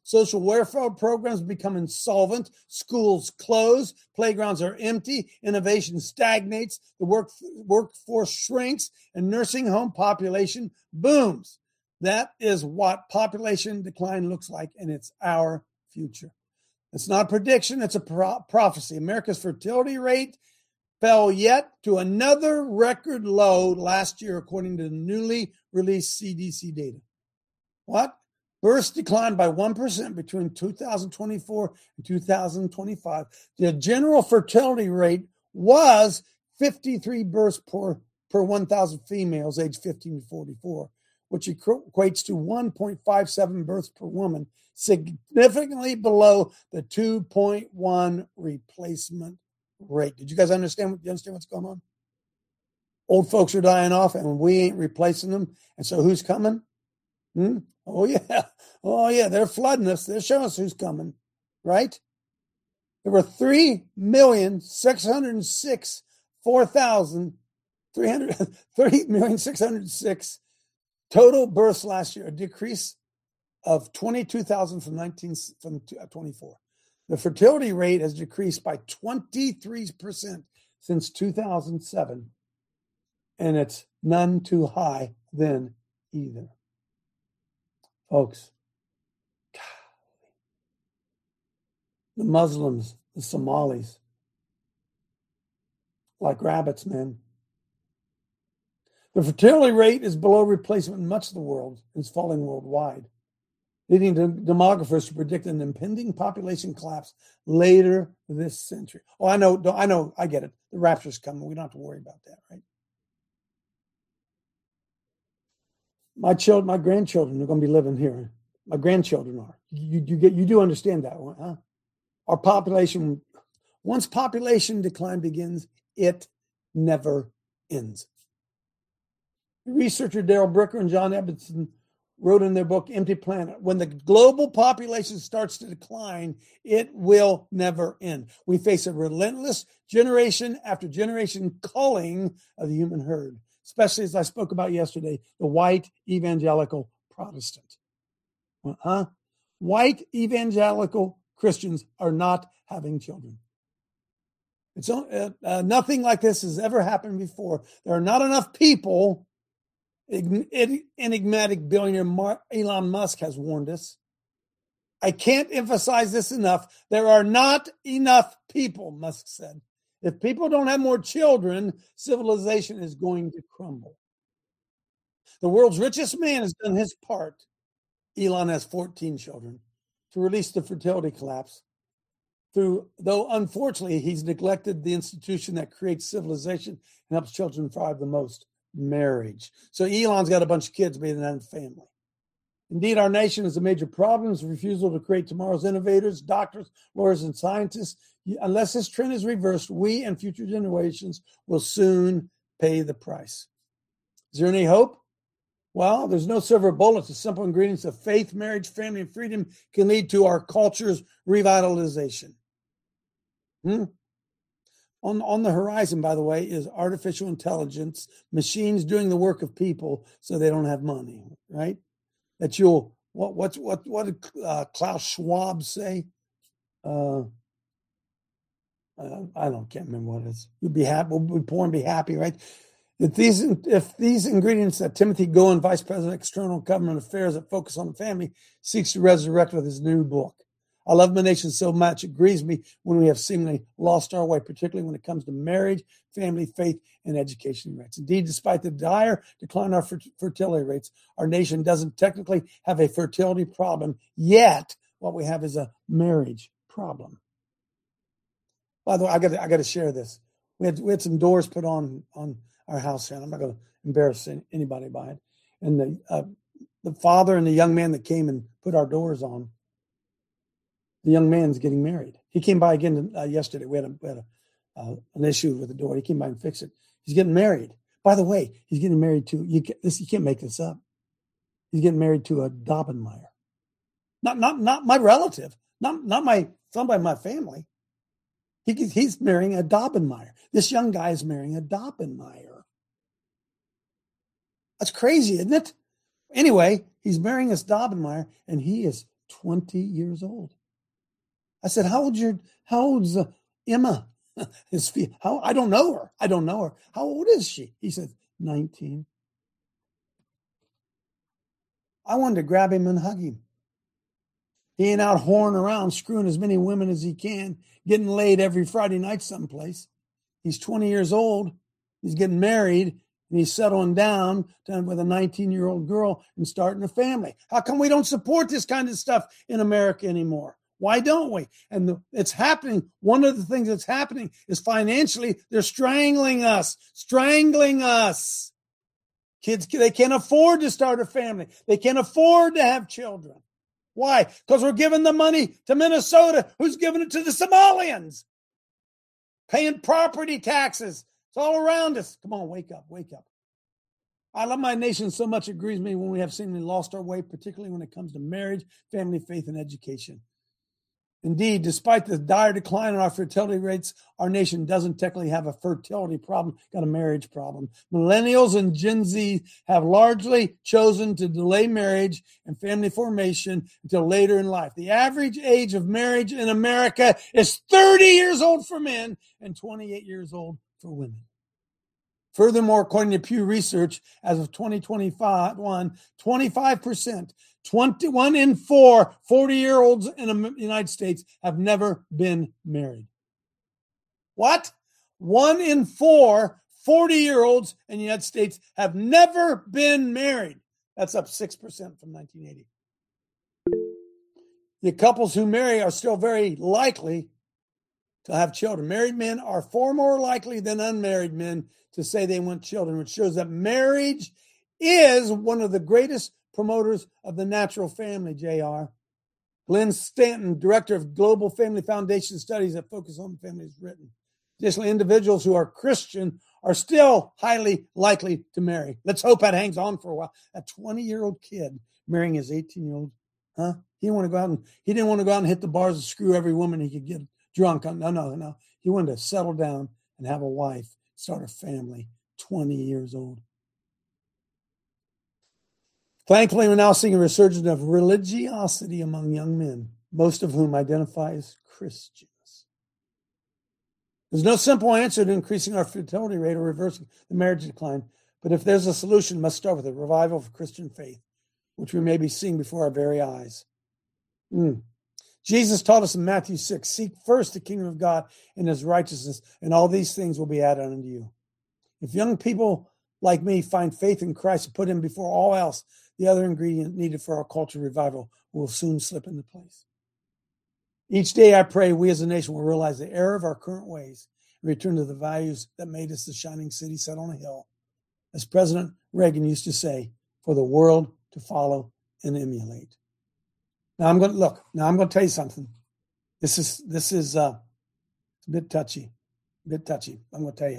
Speaker 6: Social welfare programs become insolvent. Schools close. Playgrounds are empty. Innovation stagnates. The work, workforce shrinks, and nursing home population booms. That is what population decline looks like, and it's our future. It's not a prediction. It's a pro- prophecy. America's fertility rate fell yet to another record low last year, according to the newly released C D C data. What? Births declined by one percent between two thousand twenty-four and two thousand twenty-five. The general fertility rate was fifty-three births per, per one thousand females aged fifteen to forty-four, which equates to one point five seven births per woman, significantly below the two point one replacement rate. Did you guys understand, you understand what's going on? Old folks are dying off, and we ain't replacing them. And so who's coming? Hmm? Oh, yeah. Oh, yeah. They're flooding us. They're showing us who's coming, right? There were three million six hundred six thousand four hundred three million six hundred six total births last year, a decrease of twenty-two thousand from nineteen from twenty-four. The fertility rate has decreased by twenty-three percent since two thousand seven, and it's none too high then either. Folks, the Muslims, the Somalis, like rabbits, man. The fertility rate is below replacement in much of the world and is falling worldwide, leading to demographers to predict an impending population collapse later this century. Oh, I know, I know, I get it. The rapture's coming. We don't have to worry about that, right? My children, my grandchildren are going to be living here. My grandchildren are. You, you get, you do understand that one, huh? Our population, once population decline begins, it never ends. Researcher Daryl Bricker and John Ebbetson wrote in their book, Empty Planet, when the global population starts to decline, it will never end. We face a relentless generation after generation culling of the human herd, especially as I spoke about yesterday, the white evangelical Protestant. Huh? White evangelical Christians are not having children. It's uh, uh, nothing like this has ever happened before. There are not enough people. Enigmatic billionaire Mar- Elon Musk has warned us. I can't emphasize this enough. There are not enough people, Musk said. If people don't have more children, civilization is going to crumble. The world's richest man has done his part. Elon has fourteen children to release the fertility collapse. Through, though unfortunately, he's neglected the institution that creates civilization and helps children thrive the most, marriage. So Elon's got a bunch of kids, but he doesn't have a family. Indeed, our nation has a major problem, is refusal to create tomorrow's innovators, doctors, lawyers, and scientists. Unless this trend is reversed, we and future generations will soon pay the price. Is there any hope? Well, there's no silver bullet. The simple ingredients of faith, marriage, family, and freedom can lead to our culture's revitalization. Hmm? On, on the horizon, by the way, is artificial intelligence, machines doing the work of people so they don't have money, right? That you'll, what what what, what did uh, Klaus Schwab say? Uh, uh, I don't, can't remember what it is. You'll be happy, we'll be poor and be happy, right? If these, if these ingredients that Timothy Goen, Vice President of External Government Affairs that focus on the family, seeks to resurrect with his new book. I love my nation so much, it grieves me when we have seemingly lost our way, particularly when it comes to marriage, family, faith, and education rates. Indeed, despite the dire decline in our fertility rates, our nation doesn't technically have a fertility problem, yet what we have is a marriage problem. By the way, I got I got to share this. We had we had some doors put on on our house here, and I'm not going to embarrass anybody by it. And the uh, the father and the young man that came and put our doors on, the young man's getting married. He came by again uh, yesterday. We had, a, we had a, uh, an issue with the door. He came by and fixed it. He's getting married. By the way, he's getting married to, you, this, you can't make this up. He's getting married to a Dobbenmeyer. Not not not my relative. Not not my somebody in my family. He, he's marrying a Dobbenmeyer. This young guy is marrying a Dobbenmeyer. That's crazy, isn't it? Anyway, he's marrying this Dobbenmeyer, and he is twenty years old. I said, how old's your, how old's uh, Emma? His, how, I don't know her. I don't know her. How old is she? He said, nineteen. I wanted to grab him and hug him. He ain't out whoring around, screwing as many women as he can, getting laid every Friday night someplace. He's twenty years old. He's getting married, and he's settling down with a nineteen-year-old girl and starting a family. How come we don't support this kind of stuff in America anymore? Why don't we? And the, it's happening. One of the things that's happening is financially, they're strangling us, strangling us. Kids, they can't afford to start a family. They can't afford to have children. Why? Because we're giving the money to Minnesota, who's giving it to the Somalians, paying property taxes. It's all around us. Come on, wake up, wake up. I love my nation so much it grieves me when we have seemingly lost our way, particularly when it comes to marriage, family, faith, and education. Indeed, despite the dire decline in our fertility rates, our nation doesn't technically have a fertility problem, got a marriage problem. Millennials and Gen Z have largely chosen to delay marriage and family formation until later in life. The average age of marriage in America is thirty years old for men and twenty-eight years old for women. Furthermore, according to Pew Research, as of twenty twenty-one, twenty-five percent, twenty-one in four forty-year-olds in the United States have never been married. What? One in four forty-year-olds in the United States have never been married. That's up six percent from nineteen eighty. The couples who marry are still very likely to have children. Married men are far more likely than unmarried men to say they want children, which shows that marriage is one of the greatest promoters of the natural family, J R. Glenn Stanton, director of Global Family Foundation Studies that focus on families, written. Additionally, individuals who are Christian are still highly likely to marry. Let's hope that hangs on for a while. A twenty-year-old kid marrying his eighteen-year-old, huh? He didn't want to go out and he didn't want to go out and hit the bars and screw every woman he could get drunk on. No, no, no. He wanted to settle down and have a wife, start a family, twenty years old. Thankfully, we're now seeing a resurgence of religiosity among young men, most of whom identify as Christians. There's no simple answer to increasing our fertility rate or reversing the marriage decline, but if there's a solution, it must start with a revival of Christian faith, which we may be seeing before our very eyes. Mm. Jesus taught us in Matthew six, seek first the kingdom of God and his righteousness, and all these things will be added unto you. If young people like me find faith in Christ and put him before all else, the other ingredient needed for our culture revival will soon slip into place. Each day I pray we as a nation will realize the error of our current ways and return to the values that made us the shining city set on a hill. As President Reagan used to say, for the world to follow and emulate. Now I'm going to look. Now I'm going to tell you something. This is this is uh, it's a bit touchy, a bit touchy. I'm going to tell you.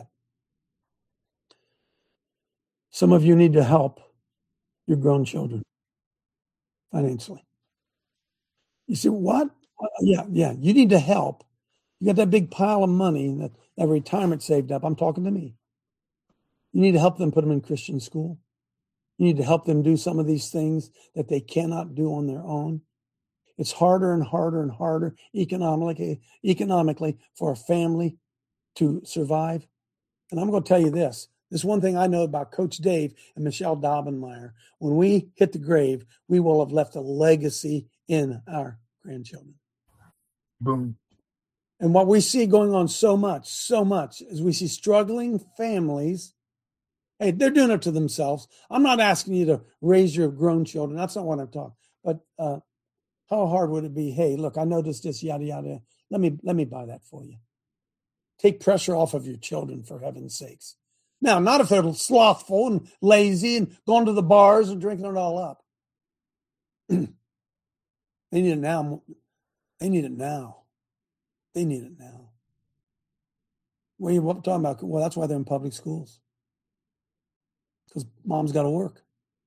Speaker 6: Some of you need to help your grown children financially. You say, what? Uh, yeah, yeah. You need to help. You got that big pile of money that that retirement saved up. I'm talking to me. You need to help them put them in Christian school. You need to help them do some of these things that they cannot do on their own. It's harder and harder and harder economically, economically for a family to survive. And I'm going to tell you this. This one thing I know about Coach Dave and Michelle Daubenmeier. When we hit the grave, we will have left a legacy in our grandchildren.
Speaker 1: Boom.
Speaker 6: And what we see going on so much, so much, is we see struggling families. Hey, they're doing it to themselves. I'm not asking you to raise your grown children. That's not what I'm talking. But uh, how hard would it be? Hey, look, I noticed this, yada, yada. Let me, let me buy that for you. Take pressure off of your children, for heaven's sakes. Now, not if they're slothful and lazy and going to the bars and drinking it all up. They need it now. They need it now. They need it now. What are you talking about? Well, that's why they're in public schools. Because mom's got to work.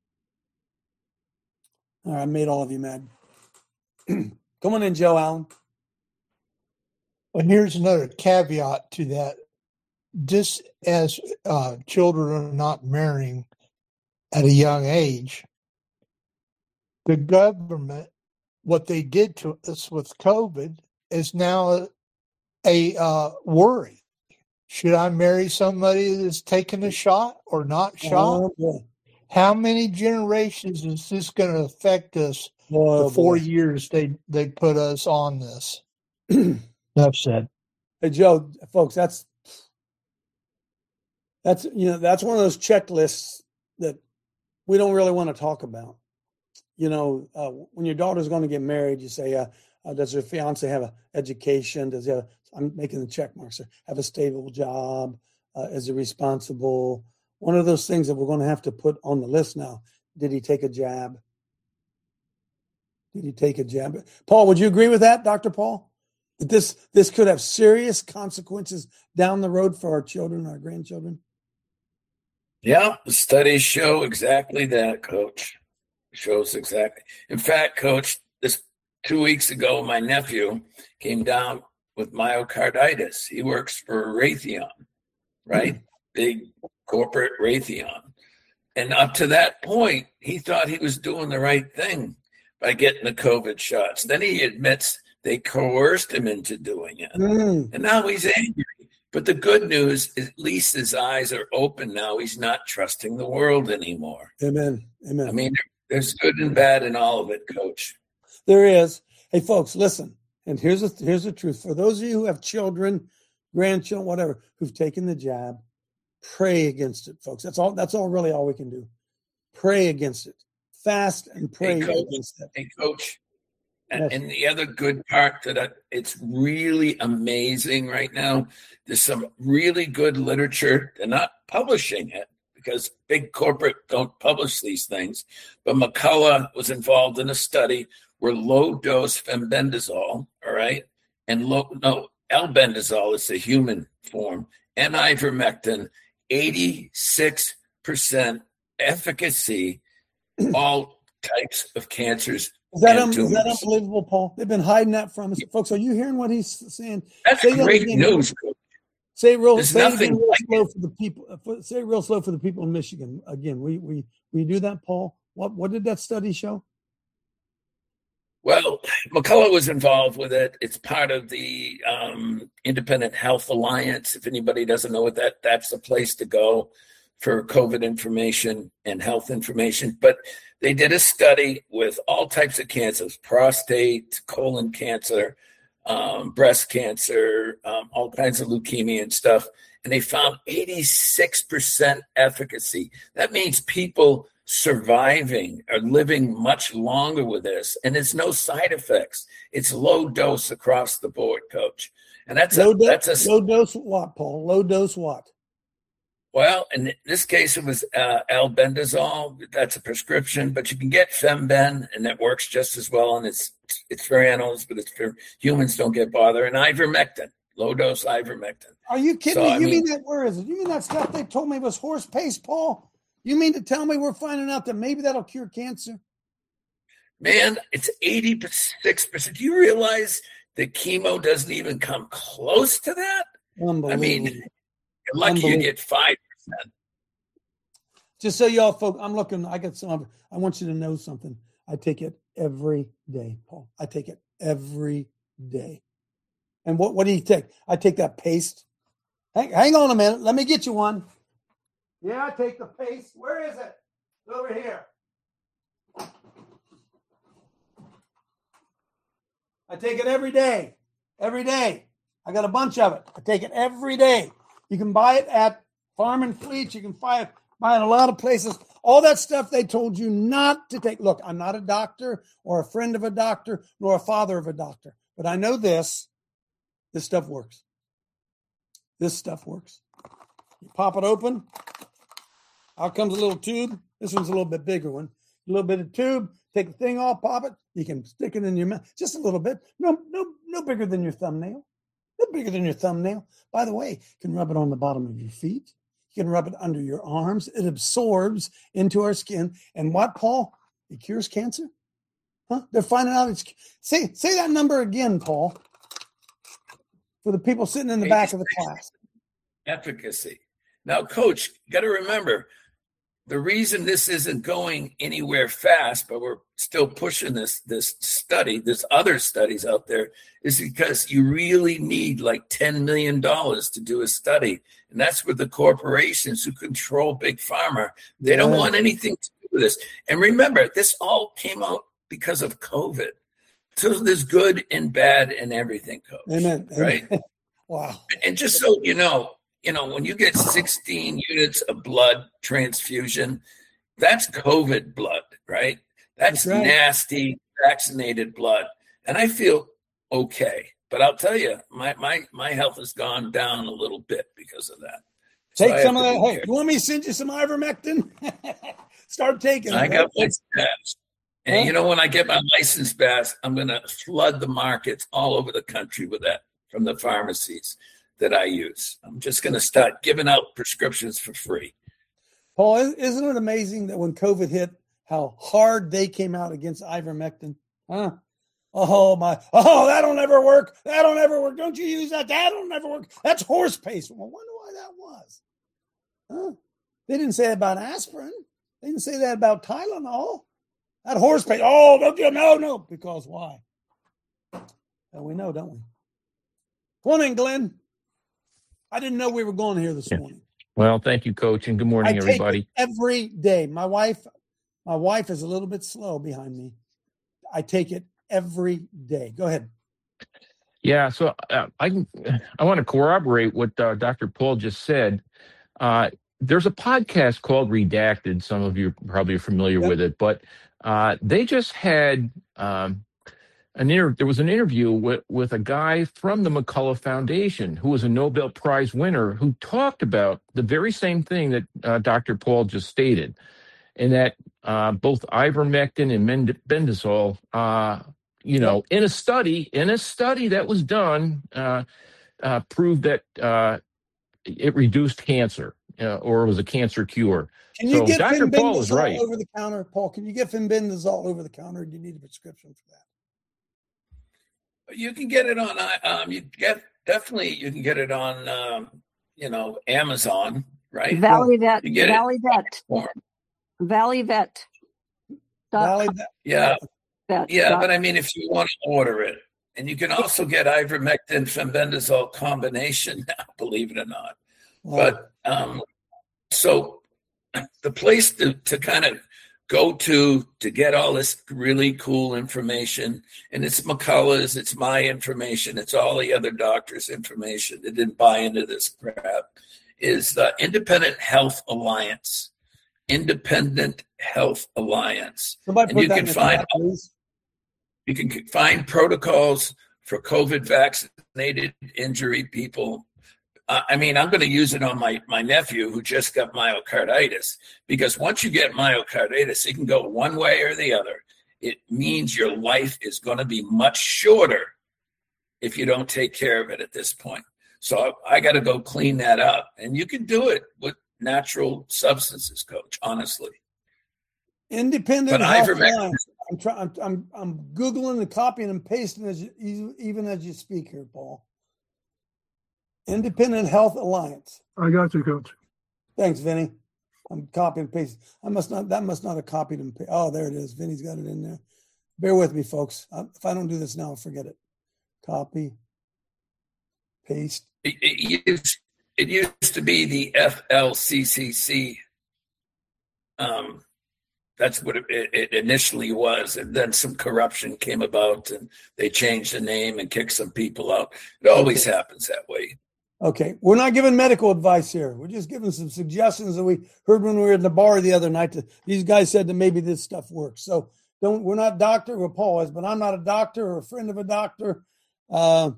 Speaker 6: All right, I made all of you mad. Come on in, Joe Allen.
Speaker 20: And here's another caveat to that. Just as uh, children are not marrying at a young age, the government what they did to us with COVID is now a, a uh, worry. Should I marry somebody that's taken a shot or not shot?
Speaker 6: Oh, boy.
Speaker 20: How many generations is this going to affect us?
Speaker 6: Oh,
Speaker 20: the four
Speaker 6: boy.
Speaker 20: years they, they put us on this. Enough said.
Speaker 6: Hey, Joe, folks, that's that's you know that's one of those checklists that we don't really want to talk about. You know, uh, when your daughter's going to get married, you say, uh, uh, "Does her fiance have an education? Does he have?" I'm making the check marks. Have a stable job? Uh, is he responsible? One of those things that we're going to have to put on the list now. Did he take a jab? Did he take a jab? Paul, would you agree with that, Doctor Paul? That this this could have serious consequences down the road for our children, our grandchildren?
Speaker 11: Yeah, the studies show exactly that, Coach. Shows exactly. In fact, Coach, this two weeks ago, my nephew came down with myocarditis. He works for Raytheon, right? Mm-hmm. Big corporate Raytheon. And up to that point, he thought he was doing the right thing by getting the COVID shots. Then he admits they coerced him into doing it. Mm. And now he's angry. But the good news is at least his eyes are open now. He's not trusting the world anymore.
Speaker 6: Amen. Amen.
Speaker 11: I mean, there's good and bad in all of it, Coach.
Speaker 6: There is. Hey, folks, listen. And here's the, here's the truth. For those of you who have children, grandchildren, whatever, who've taken the jab, pray against it, folks. That's all. That's all really all we can do. Pray against it. Fast and pray
Speaker 11: hey, Coach,
Speaker 6: against it.
Speaker 11: Hey, Coach. And, and the other good part that I, it's really amazing right now, there's some really good literature. They're not publishing it because big corporate don't publish these things. But McCullough was involved in a study where low-dose fenbendazole, all right, and low, no, albendazole is the human form, and ivermectin, eighty-six percent efficacy, all types of cancers.
Speaker 6: Is that, un- is that unbelievable, Paul? They've been hiding that from us. Folks, are you hearing what he's saying?
Speaker 11: That's
Speaker 6: say
Speaker 11: great
Speaker 6: that
Speaker 11: news, Coach.
Speaker 6: Say it real,
Speaker 11: There's
Speaker 6: say
Speaker 11: nothing
Speaker 6: it real
Speaker 11: like
Speaker 6: slow
Speaker 11: it.
Speaker 6: for the people. For, say it real slow for the people in Michigan. Again, we we we do that, Paul. What what did that study show?
Speaker 11: Well, McCullough was involved with it. It's part of the um, Independent Health Alliance. If anybody doesn't know what that, that's the place to go for COVID information and health information. But they did a study with all types of cancers, prostate, colon cancer, um, breast cancer, um, all kinds of leukemia and stuff. And they found eighty-six percent efficacy. That means people surviving or living much longer with this, and there's no side effects. It's low dose across the board, Coach. And that's
Speaker 6: low
Speaker 11: a,
Speaker 6: do-
Speaker 11: that's a
Speaker 6: low dose what, Paul? Low dose what?
Speaker 11: Well, in this case, it was uh, albendazole. That's a prescription, but you can get Femben, and that works just as well. And it's it's for animals, but it's for humans. Don't get bothered. And ivermectin, low dose ivermectin.
Speaker 6: Are you kidding
Speaker 11: So,
Speaker 6: me?
Speaker 11: I
Speaker 6: You
Speaker 11: mean-
Speaker 6: mean that? Where is it? You mean that stuff they told me was horse paste, Paul? You mean to tell me we're finding out that maybe that'll cure cancer?
Speaker 11: Man, it's eighty-six percent. Do you realize that chemo doesn't even come close to that? I mean, you're lucky you get five percent.
Speaker 6: Just so y'all folks, I'm looking, I got some, I want you to know something. I take it every day, Paul. I take it every day. And what, what do you take? I take that paste. Hang, hang on a minute. Let me get you one. Yeah, I take the paste. Where is it? It's over here. I take it every day. Every day. I got a bunch of it. I take it every day. You can buy it at Farm and Fleet. You can buy it, buy it in a lot of places. All that stuff they told you not to take. Look, I'm not a doctor or a friend of a doctor nor a father of a doctor. But I know this. This stuff works. This stuff works. You pop it open. Out comes a little tube. This one's a little bit bigger one. A little bit of tube. Take the thing off, pop it. You can stick it in your mouth. Just a little bit. No, no, no bigger than your thumbnail. No bigger than your thumbnail. By the way, you can rub it on the bottom of your feet. You can rub it under your arms. It absorbs into our skin. And what, Paul? It cures cancer? Huh? They're finding out it's say say that number again, Paul. For the people sitting in the back of the class.
Speaker 11: Efficacy. Now, Coach, you got to remember, the reason this isn't going anywhere fast, but we're still pushing this this study, there's other studies out there, is because you really need like ten million dollars to do a study. And that's with the corporations who control Big Pharma. They don't
Speaker 6: Yeah.
Speaker 11: want anything to do with this. And remember, this all came out because of COVID. So there's good and bad in everything, Coach.
Speaker 6: Amen.
Speaker 11: Right?
Speaker 6: Wow.
Speaker 11: And just so you know, you know, when you get sixteen units of blood transfusion, that's COVID blood, right? That's,
Speaker 6: That's right.
Speaker 11: nasty vaccinated blood. And I feel okay. But I'll tell you, my my my health has gone down a little bit because of that. So
Speaker 6: Take
Speaker 11: I
Speaker 6: some
Speaker 11: have
Speaker 6: of
Speaker 11: to
Speaker 6: that.
Speaker 11: be
Speaker 6: Hey,
Speaker 11: careful.
Speaker 6: you want me to send you some ivermectin? Start taking it.
Speaker 11: I got my
Speaker 6: right?
Speaker 11: stabs. And
Speaker 6: Huh?
Speaker 11: you know, when I get my license back, I'm going to flood the markets all over the country with that from the pharmacies that I use. I'm just going to start giving out prescriptions for free.
Speaker 6: Paul, is- isn't it amazing that when COVID hit, how hard they came out against ivermectin? Huh? Oh, my. Oh, that'll never work. That'll never work. Don't you use that. That'll never work. That's horse paste. Well, I wonder why that was. Huh? They didn't say that about aspirin. They didn't say that about Tylenol. That horse paste. Oh, don't you? No, no. Because why? Well, we know, don't we? Morning, Glenn. I didn't know we were going here this
Speaker 21: Yeah.
Speaker 6: morning.
Speaker 21: Well, thank you, Coach, and good morning,
Speaker 6: I take
Speaker 21: everybody.
Speaker 6: it every day. My wife, my wife is a little bit slow behind me. I take it every day. Go ahead.
Speaker 21: Yeah, so uh, I I want to corroborate what uh, Doctor Paul just said. Uh, there's a podcast called Redacted. Some of you probably are familiar
Speaker 6: Yep.
Speaker 21: with it, but uh, they just had um, an inter- there was an interview with, with a guy from the McCullough Foundation who was a Nobel Prize winner who talked about the very same thing that uh, Doctor Paul just stated, and that uh, both ivermectin and mendendazole, uh, you know, in a study, in a study that was done, uh, uh, proved that uh, it reduced cancer uh, or it was a cancer cure.
Speaker 6: Can you
Speaker 21: so
Speaker 6: get
Speaker 21: Doctor Paul is
Speaker 6: fenbendazole
Speaker 21: right.
Speaker 6: over the counter, Paul? Can you get fenbendazole over the counter? Or do you need a prescription for that?
Speaker 11: You can get it on, um, you get definitely, you can get it on, um, you know, Amazon, right?
Speaker 17: Valley Vet.
Speaker 11: You get
Speaker 17: Valley
Speaker 11: it.
Speaker 17: Vet. Valley Vet. Dot
Speaker 6: Valley
Speaker 17: com.
Speaker 6: Vet.
Speaker 11: Yeah.
Speaker 17: Vet.
Speaker 11: Yeah,
Speaker 17: Dot-
Speaker 11: but I mean, if you want to order it, and you can also get ivermectin fenbendazole combination now, believe it or not.
Speaker 6: Wow.
Speaker 11: But um, so the place to, to kind of go to to get all this really cool information, and it's McCullough's, it's my information, it's all the other doctors' information that didn't buy into this crap, is the Independent Health Alliance. Independent Health Alliance.
Speaker 6: Somebody
Speaker 11: And
Speaker 6: put
Speaker 11: you
Speaker 6: that
Speaker 11: can
Speaker 6: in the
Speaker 11: find
Speaker 6: chat, please.
Speaker 11: you can find protocols for COVID vaccinated injury people. Uh, I mean, I'm going to use it on my, my nephew who just got myocarditis, because once you get myocarditis, it can go one way or the other. It means your life is going to be much shorter if you don't take care of it at this point. So I, I got to go clean that up. And you can do it with natural substances, Coach, honestly.
Speaker 6: Independent
Speaker 11: But
Speaker 6: Health
Speaker 11: ivermectin-
Speaker 6: Alliance. I'm trying. I'm, I'm I'm googling and copying and pasting as you, even as you speak here, Paul. Independent Health Alliance.
Speaker 1: I got you, Coach.
Speaker 6: Thanks, Vinny. I'm copying and pasting. I must not. That must not have copied and pasted. Oh, there it is. Vinny's got it in there. Bear with me, folks. I, if I don't do this now, I'll forget it. Copy. Paste.
Speaker 11: It, it, used, it used to be the F L C C C. Um, that's what it, it initially was. And then some corruption came about and they changed the name and kicked some people out. It always
Speaker 6: Okay.
Speaker 11: happens that way.
Speaker 6: Okay, we're not giving medical advice here. We're just giving some suggestions that we heard when we were in the bar the other night. That these guys said that maybe this stuff works. So don't. We're not doctor. We're Paul is, but I'm not a doctor or a friend of a doctor. Uh,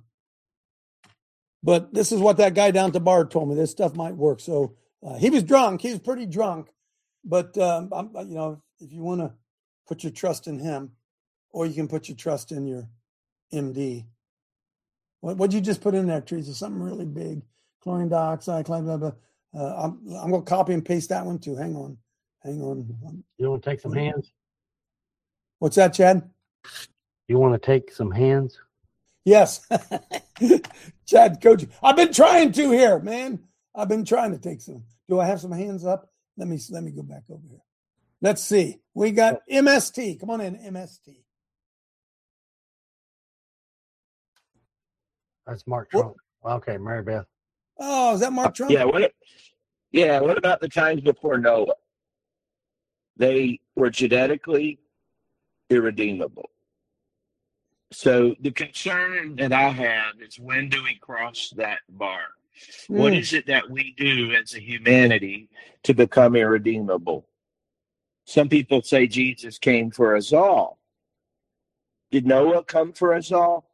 Speaker 6: but this is what that guy down at the bar told me. This stuff might work. So uh, he was drunk. He was pretty drunk. But um, I'm, you know, if you want to put your trust in him, or you can put your trust in your M D. What what'd you just put in there, Teresa? Something really big. Chlorine dioxide, blah, blah, blah. Uh, I'm, I'm going to copy and paste that one too. Hang on. Hang on.
Speaker 22: You want to take some hands?
Speaker 6: What's that, Chad?
Speaker 22: You want to take some hands?
Speaker 6: Yes. Chad, coach. I've been trying to here, man. I've been trying to take some. Do I have some hands up? Let me let me go back over here. Let's see. We got M S T. Come on in, M S T.
Speaker 22: That's Mark Trump. Okay, Mary Beth.
Speaker 6: Oh, is that Mark Trump?
Speaker 2: Yeah. What? Yeah. What about the times before Noah? They were genetically irredeemable. So the concern that I have is, when do we cross that bar? Mm. What is it that we do as a humanity to become irredeemable? Some people say Jesus came for us all. Did Noah come for us all?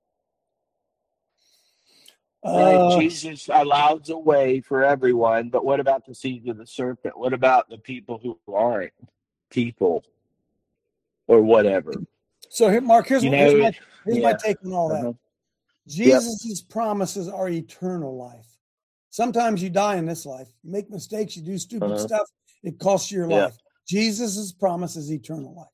Speaker 2: Uh, right? Jesus allows a way for everyone, but what about the seed of the serpent? What about the people who aren't people or whatever?
Speaker 6: So, here, Mark, here's,
Speaker 2: you
Speaker 6: what,
Speaker 2: know,
Speaker 6: here's, my, here's
Speaker 2: yeah.
Speaker 6: my take on all that.
Speaker 2: Uh-huh.
Speaker 6: Jesus'
Speaker 2: Yep.
Speaker 6: promises are eternal life. Sometimes you die in this life. You make mistakes. You do stupid
Speaker 2: Uh-huh.
Speaker 6: stuff. It costs you your
Speaker 2: Yeah.
Speaker 6: life. Jesus' promise is eternal life.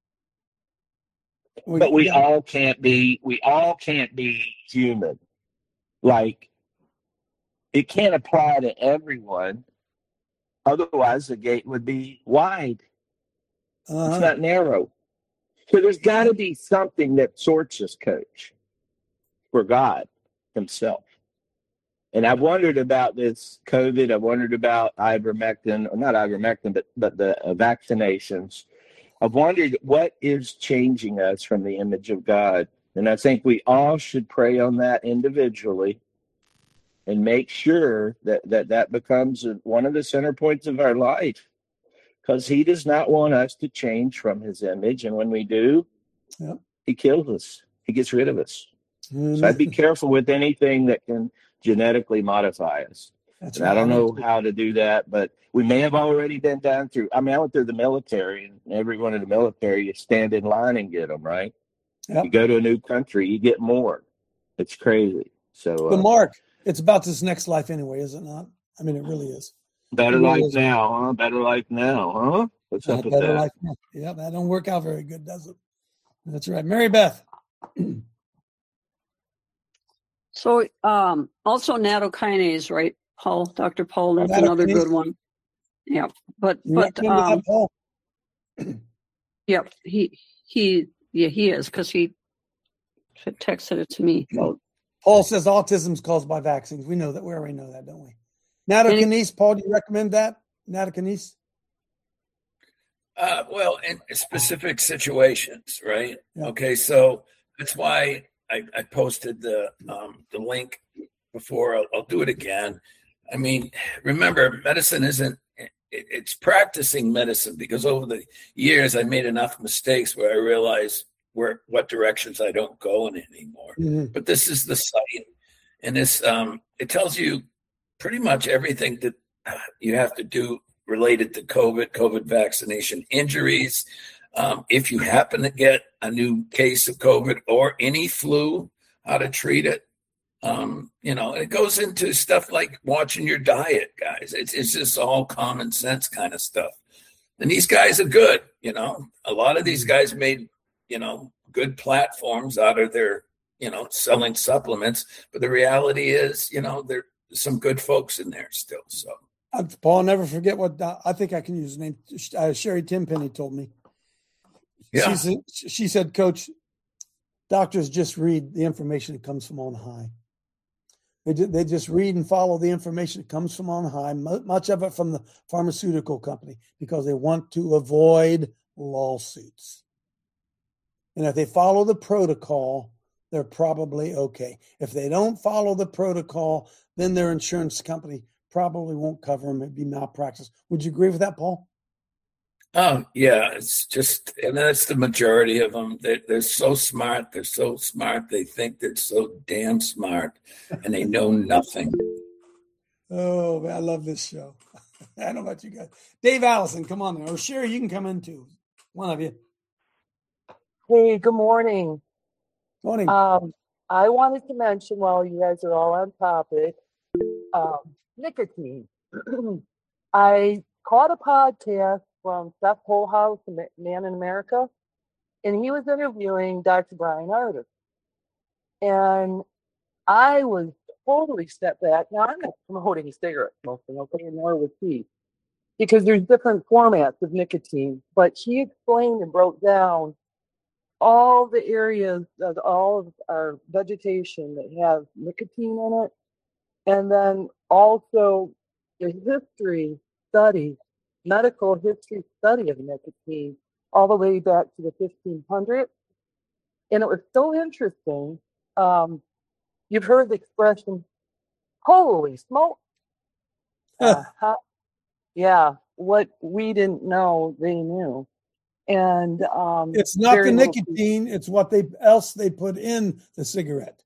Speaker 6: We,
Speaker 2: but we
Speaker 6: yeah.
Speaker 2: all can't be. We all can't be human. Like, it can't apply to everyone. Otherwise, the gate would be wide.
Speaker 6: Uh-huh.
Speaker 2: It's not narrow. So there's got to be something that sorts us, Coach, for God himself. And I've wondered about this COVID. I've wondered about ivermectin, or not ivermectin, but, but the uh, vaccinations. I've wondered what is changing us from the image of God. And I think we all should pray on that individually and make sure that that, that becomes one of the center points of our life. Because he does not want us to change from his image. And when we do,
Speaker 6: yep.
Speaker 2: he kills us. He gets rid of us. Mm-hmm. So I'd be careful with anything that can genetically modify us.
Speaker 6: That's
Speaker 2: and
Speaker 6: right.
Speaker 2: I don't know how to do that, but we may have already been down through. I mean, I went through the military, and everyone in the military, you stand in line and get them, right? Yep. You go to a new country, you get more. It's crazy. So,
Speaker 6: but
Speaker 2: uh,
Speaker 6: Mark, it's about this next life anyway, is it not? I mean, it really is.
Speaker 2: Better
Speaker 6: really
Speaker 2: life
Speaker 6: is.
Speaker 2: now, huh? Better life now, huh? What's
Speaker 6: uh,
Speaker 2: up with
Speaker 6: better
Speaker 2: that?
Speaker 6: Life now. Yeah, that don't work out very good, does it? That's right. Mary Beth.
Speaker 3: So um, also nattokinase, right, Paul? Doctor Paul, that's another good one. Yeah, but but um,
Speaker 6: Paul.
Speaker 3: yeah, he he yeah he is, because he texted it to me. Well,
Speaker 6: Paul says autism is caused by vaccines. We know that. We already know that, don't we? Nattokinase, Paul, do you recommend that? Nattokinase?
Speaker 11: Uh, well, in specific situations, right?
Speaker 6: Yeah.
Speaker 11: Okay, so that's why I, I posted the um, the link before. I'll, I'll do it again. I mean, remember, medicine isn't, it, it's practicing medicine, because over the years I made enough mistakes where I realized where what directions I don't go in anymore.
Speaker 6: Mm-hmm.
Speaker 11: But this is the site, and this um, it tells you pretty much everything that uh, you have to do related to COVID, COVID vaccination, injuries. Um, if you happen to get a new case of COVID or any flu, how to treat it. Um, you know, it goes into stuff like watching your diet, guys. It's it's just all common sense kind of stuff. And these guys are good, you know. A lot of these guys made, you know, good platforms out of their, you know, selling supplements. But the reality is, you know, there's some good folks in there still. So,
Speaker 6: uh, Paul, never forget what uh, I think I can use his name. Uh, Sherry Tenpenny told me.
Speaker 11: Yeah.
Speaker 6: She said, she said, Coach, doctors just read the information that comes from on high. They, they just read and follow the information that comes from on high, much of it from the pharmaceutical company, because they want to avoid lawsuits. And if they follow the protocol, they're probably okay. If they don't follow the protocol, then their insurance company probably won't cover them. It'd be malpractice. Would you agree with that, Paul?
Speaker 11: Oh, yeah. It's just, and that's the majority of them. They're, they're so smart. They're so smart. They think they're so damn smart, and they know nothing.
Speaker 6: Oh, man, I love this show. I don't know about you guys. Dave Allison, come on. Or Sherry, you can come in too. One of you.
Speaker 23: Hey, good morning.
Speaker 6: Morning.
Speaker 23: Um, I wanted to mention, while you guys are all on topic, um, nicotine. I caught a podcast from Seth Holhouse, Man in America, and he was interviewing Doctor Brian Artis. And I was totally set back. Now, I'm not promoting cigarette smoking, okay, nor was he. because there's different formats of nicotine. But he explained and broke down all the areas of all of our vegetation that has nicotine in it, and then also the history study, medical history study of nicotine, all the way back to the fifteen hundreds. And it was so interesting. Um, you've heard the expression, holy smoke. Uh, how, yeah, what we didn't know, they knew. And um,
Speaker 6: it's not the
Speaker 23: very little-
Speaker 6: nicotine; it's what they else they put in the cigarette.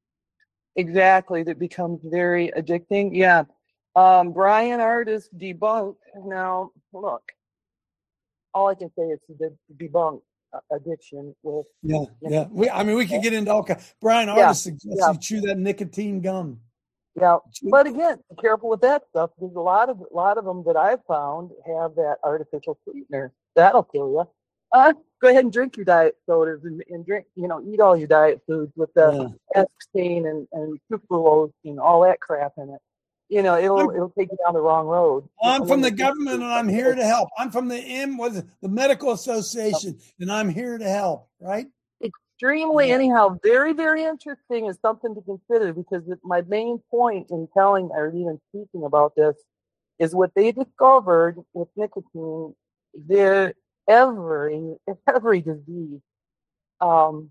Speaker 23: Exactly, that becomes very addicting. Yeah. Um, Brian Artis debunked. Now, look, all I can say is to debunk uh, addiction with.
Speaker 6: Yeah, yeah. We, I mean, we could get into all kinds. Brian
Speaker 23: Yeah,
Speaker 6: Artis suggests
Speaker 23: yeah.
Speaker 6: you chew that nicotine gum.
Speaker 23: Yeah, but again, be careful with that stuff because a lot of a lot of them that I've found have that artificial sweetener. That'll kill you. Uh, go ahead and drink your diet sodas and, and drink, you know, eat all your diet foods with the aspartame and, and sucralose and all that crap in it. You know, it'll it'll take you down the wrong road.
Speaker 6: I'm from the government and I'm here to help. I'm from the M was the Medical Association and I'm here to help. Right?
Speaker 23: Extremely, anyhow, very, very interesting is something to consider because it, my main point in telling or even speaking about this is what they discovered with nicotine. There, every every disease um,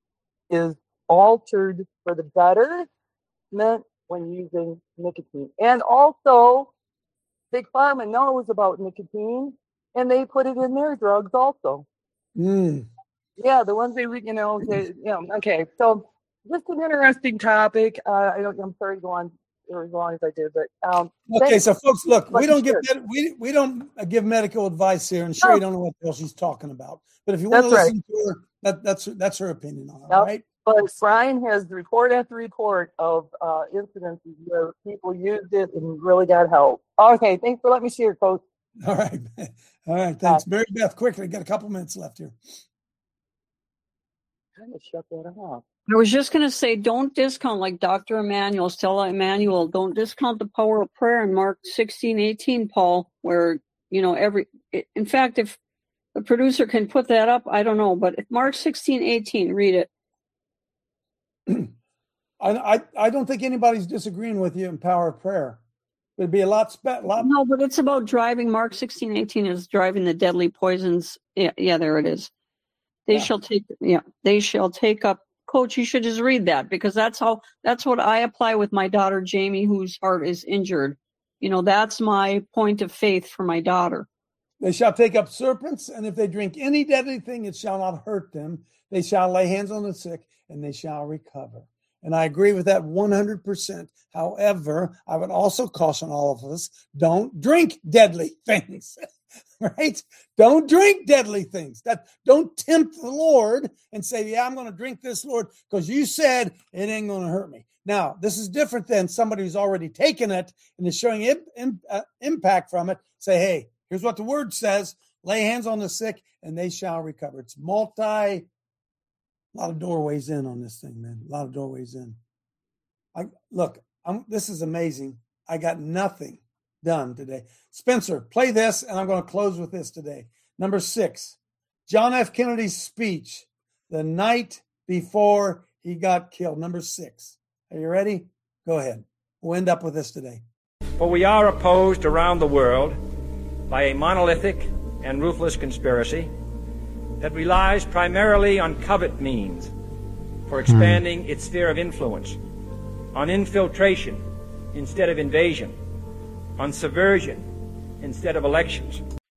Speaker 23: is altered for the betterment when using nicotine, and also Big Pharma knows about nicotine, and they put it in their drugs also.
Speaker 6: Mm.
Speaker 23: Yeah, the ones they, you know, they, you know, okay. So just an interesting topic. Uh, I don't, I'm sorry to go on or as long as I did, but um.
Speaker 6: Okay,
Speaker 23: thanks.
Speaker 6: so folks, look, we
Speaker 23: Like
Speaker 6: don't
Speaker 23: you
Speaker 6: give
Speaker 23: should.
Speaker 6: med- we we don't give medical advice here, and Sherry
Speaker 23: No.
Speaker 6: don't know what the hell she's talking about. But if you want to
Speaker 23: That's
Speaker 6: listen to her, that that's that's her opinion on it, all
Speaker 23: Yep.
Speaker 6: right?
Speaker 23: But Brian has report after report of uh, incidences where people used it and really got help. Okay, thanks for letting me share, Coach.
Speaker 6: All right, all right. Thanks, Mary Beth. Quickly, got a couple minutes left here.
Speaker 23: Kind of shut that off.
Speaker 3: I was just going to say, don't discount, like Doctor Emmanuel, Stella Emmanuel, don't discount the power of prayer in Mark sixteen eighteen, Paul, where, you know, every, in fact, if the producer can put that up, I don't know, but if Mark sixteen eighteen, read it.
Speaker 6: I, I I don't think anybody's disagreeing with you in power of prayer. It'd be a lot spe- lot.
Speaker 3: No, but it's about driving. Mark sixteen eighteen is driving the deadly poisons. Yeah, yeah, there it is. They
Speaker 6: Yeah.
Speaker 3: shall take, yeah, they shall take up. Coach, you should just read that because that's how, that's what I apply with my daughter, Jamie, whose heart is injured. You know, that's my point of faith for my daughter.
Speaker 6: They shall take up serpents, and if they drink any deadly thing, it shall not hurt them. They shall lay hands on the sick, and they shall recover. And I agree with that one hundred percent. However, I would also caution all of us, don't drink deadly things, right? Don't drink deadly things. That don't tempt the Lord and say, yeah, I'm going to drink this, Lord, because you said it ain't going to hurt me. Now, this is different than somebody who's already taken it and is showing im- im- uh, impact from it. Say, hey, here's what the word says. Lay hands on the sick and they shall recover. It's multi, a lot of doorways in on this thing, man. A lot of doorways in. I look, I'm, this is amazing. I got nothing done today. Spencer, play this, and I'm going to close with this today. Number six, John F. Kennedy's speech the night before he got killed. Number six. Are you ready? Go ahead. We'll end up with this today.
Speaker 5: For we are opposed around the world by a monolithic and ruthless conspiracy that relies primarily on covert means for expanding its sphere of influence, on infiltration instead of invasion, on subversion instead of elections.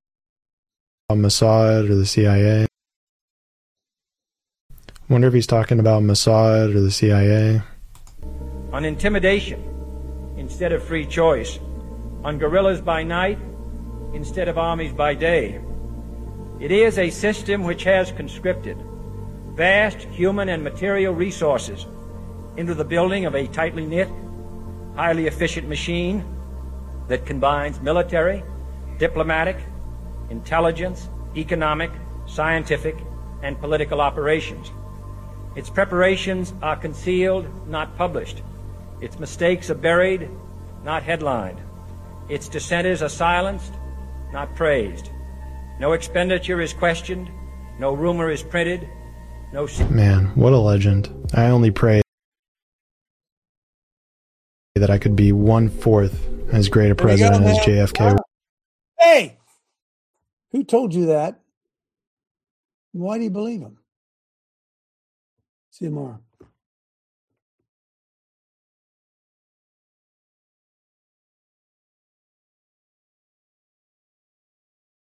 Speaker 10: Mossad or the C I A. Wonder if he's talking about Mossad or the C I A.
Speaker 5: On intimidation instead of free choice, on guerrillas by night instead of armies by day. It is a system which has conscripted vast human and material resources into the building of a tightly knit, highly efficient machine that combines military, diplomatic, intelligence, economic, scientific, and political operations. Its preparations are concealed, not published. Its mistakes are buried, not headlined. Its dissenters are silenced, not praised. No expenditure is questioned. No rumor is printed. No.
Speaker 10: Man, what a legend. I only pray that I could be one-fourth as great a
Speaker 6: There you go,
Speaker 10: president as
Speaker 6: man.
Speaker 10: J F K.
Speaker 6: Ah. Hey, who told you that? Why do you believe him? See you tomorrow.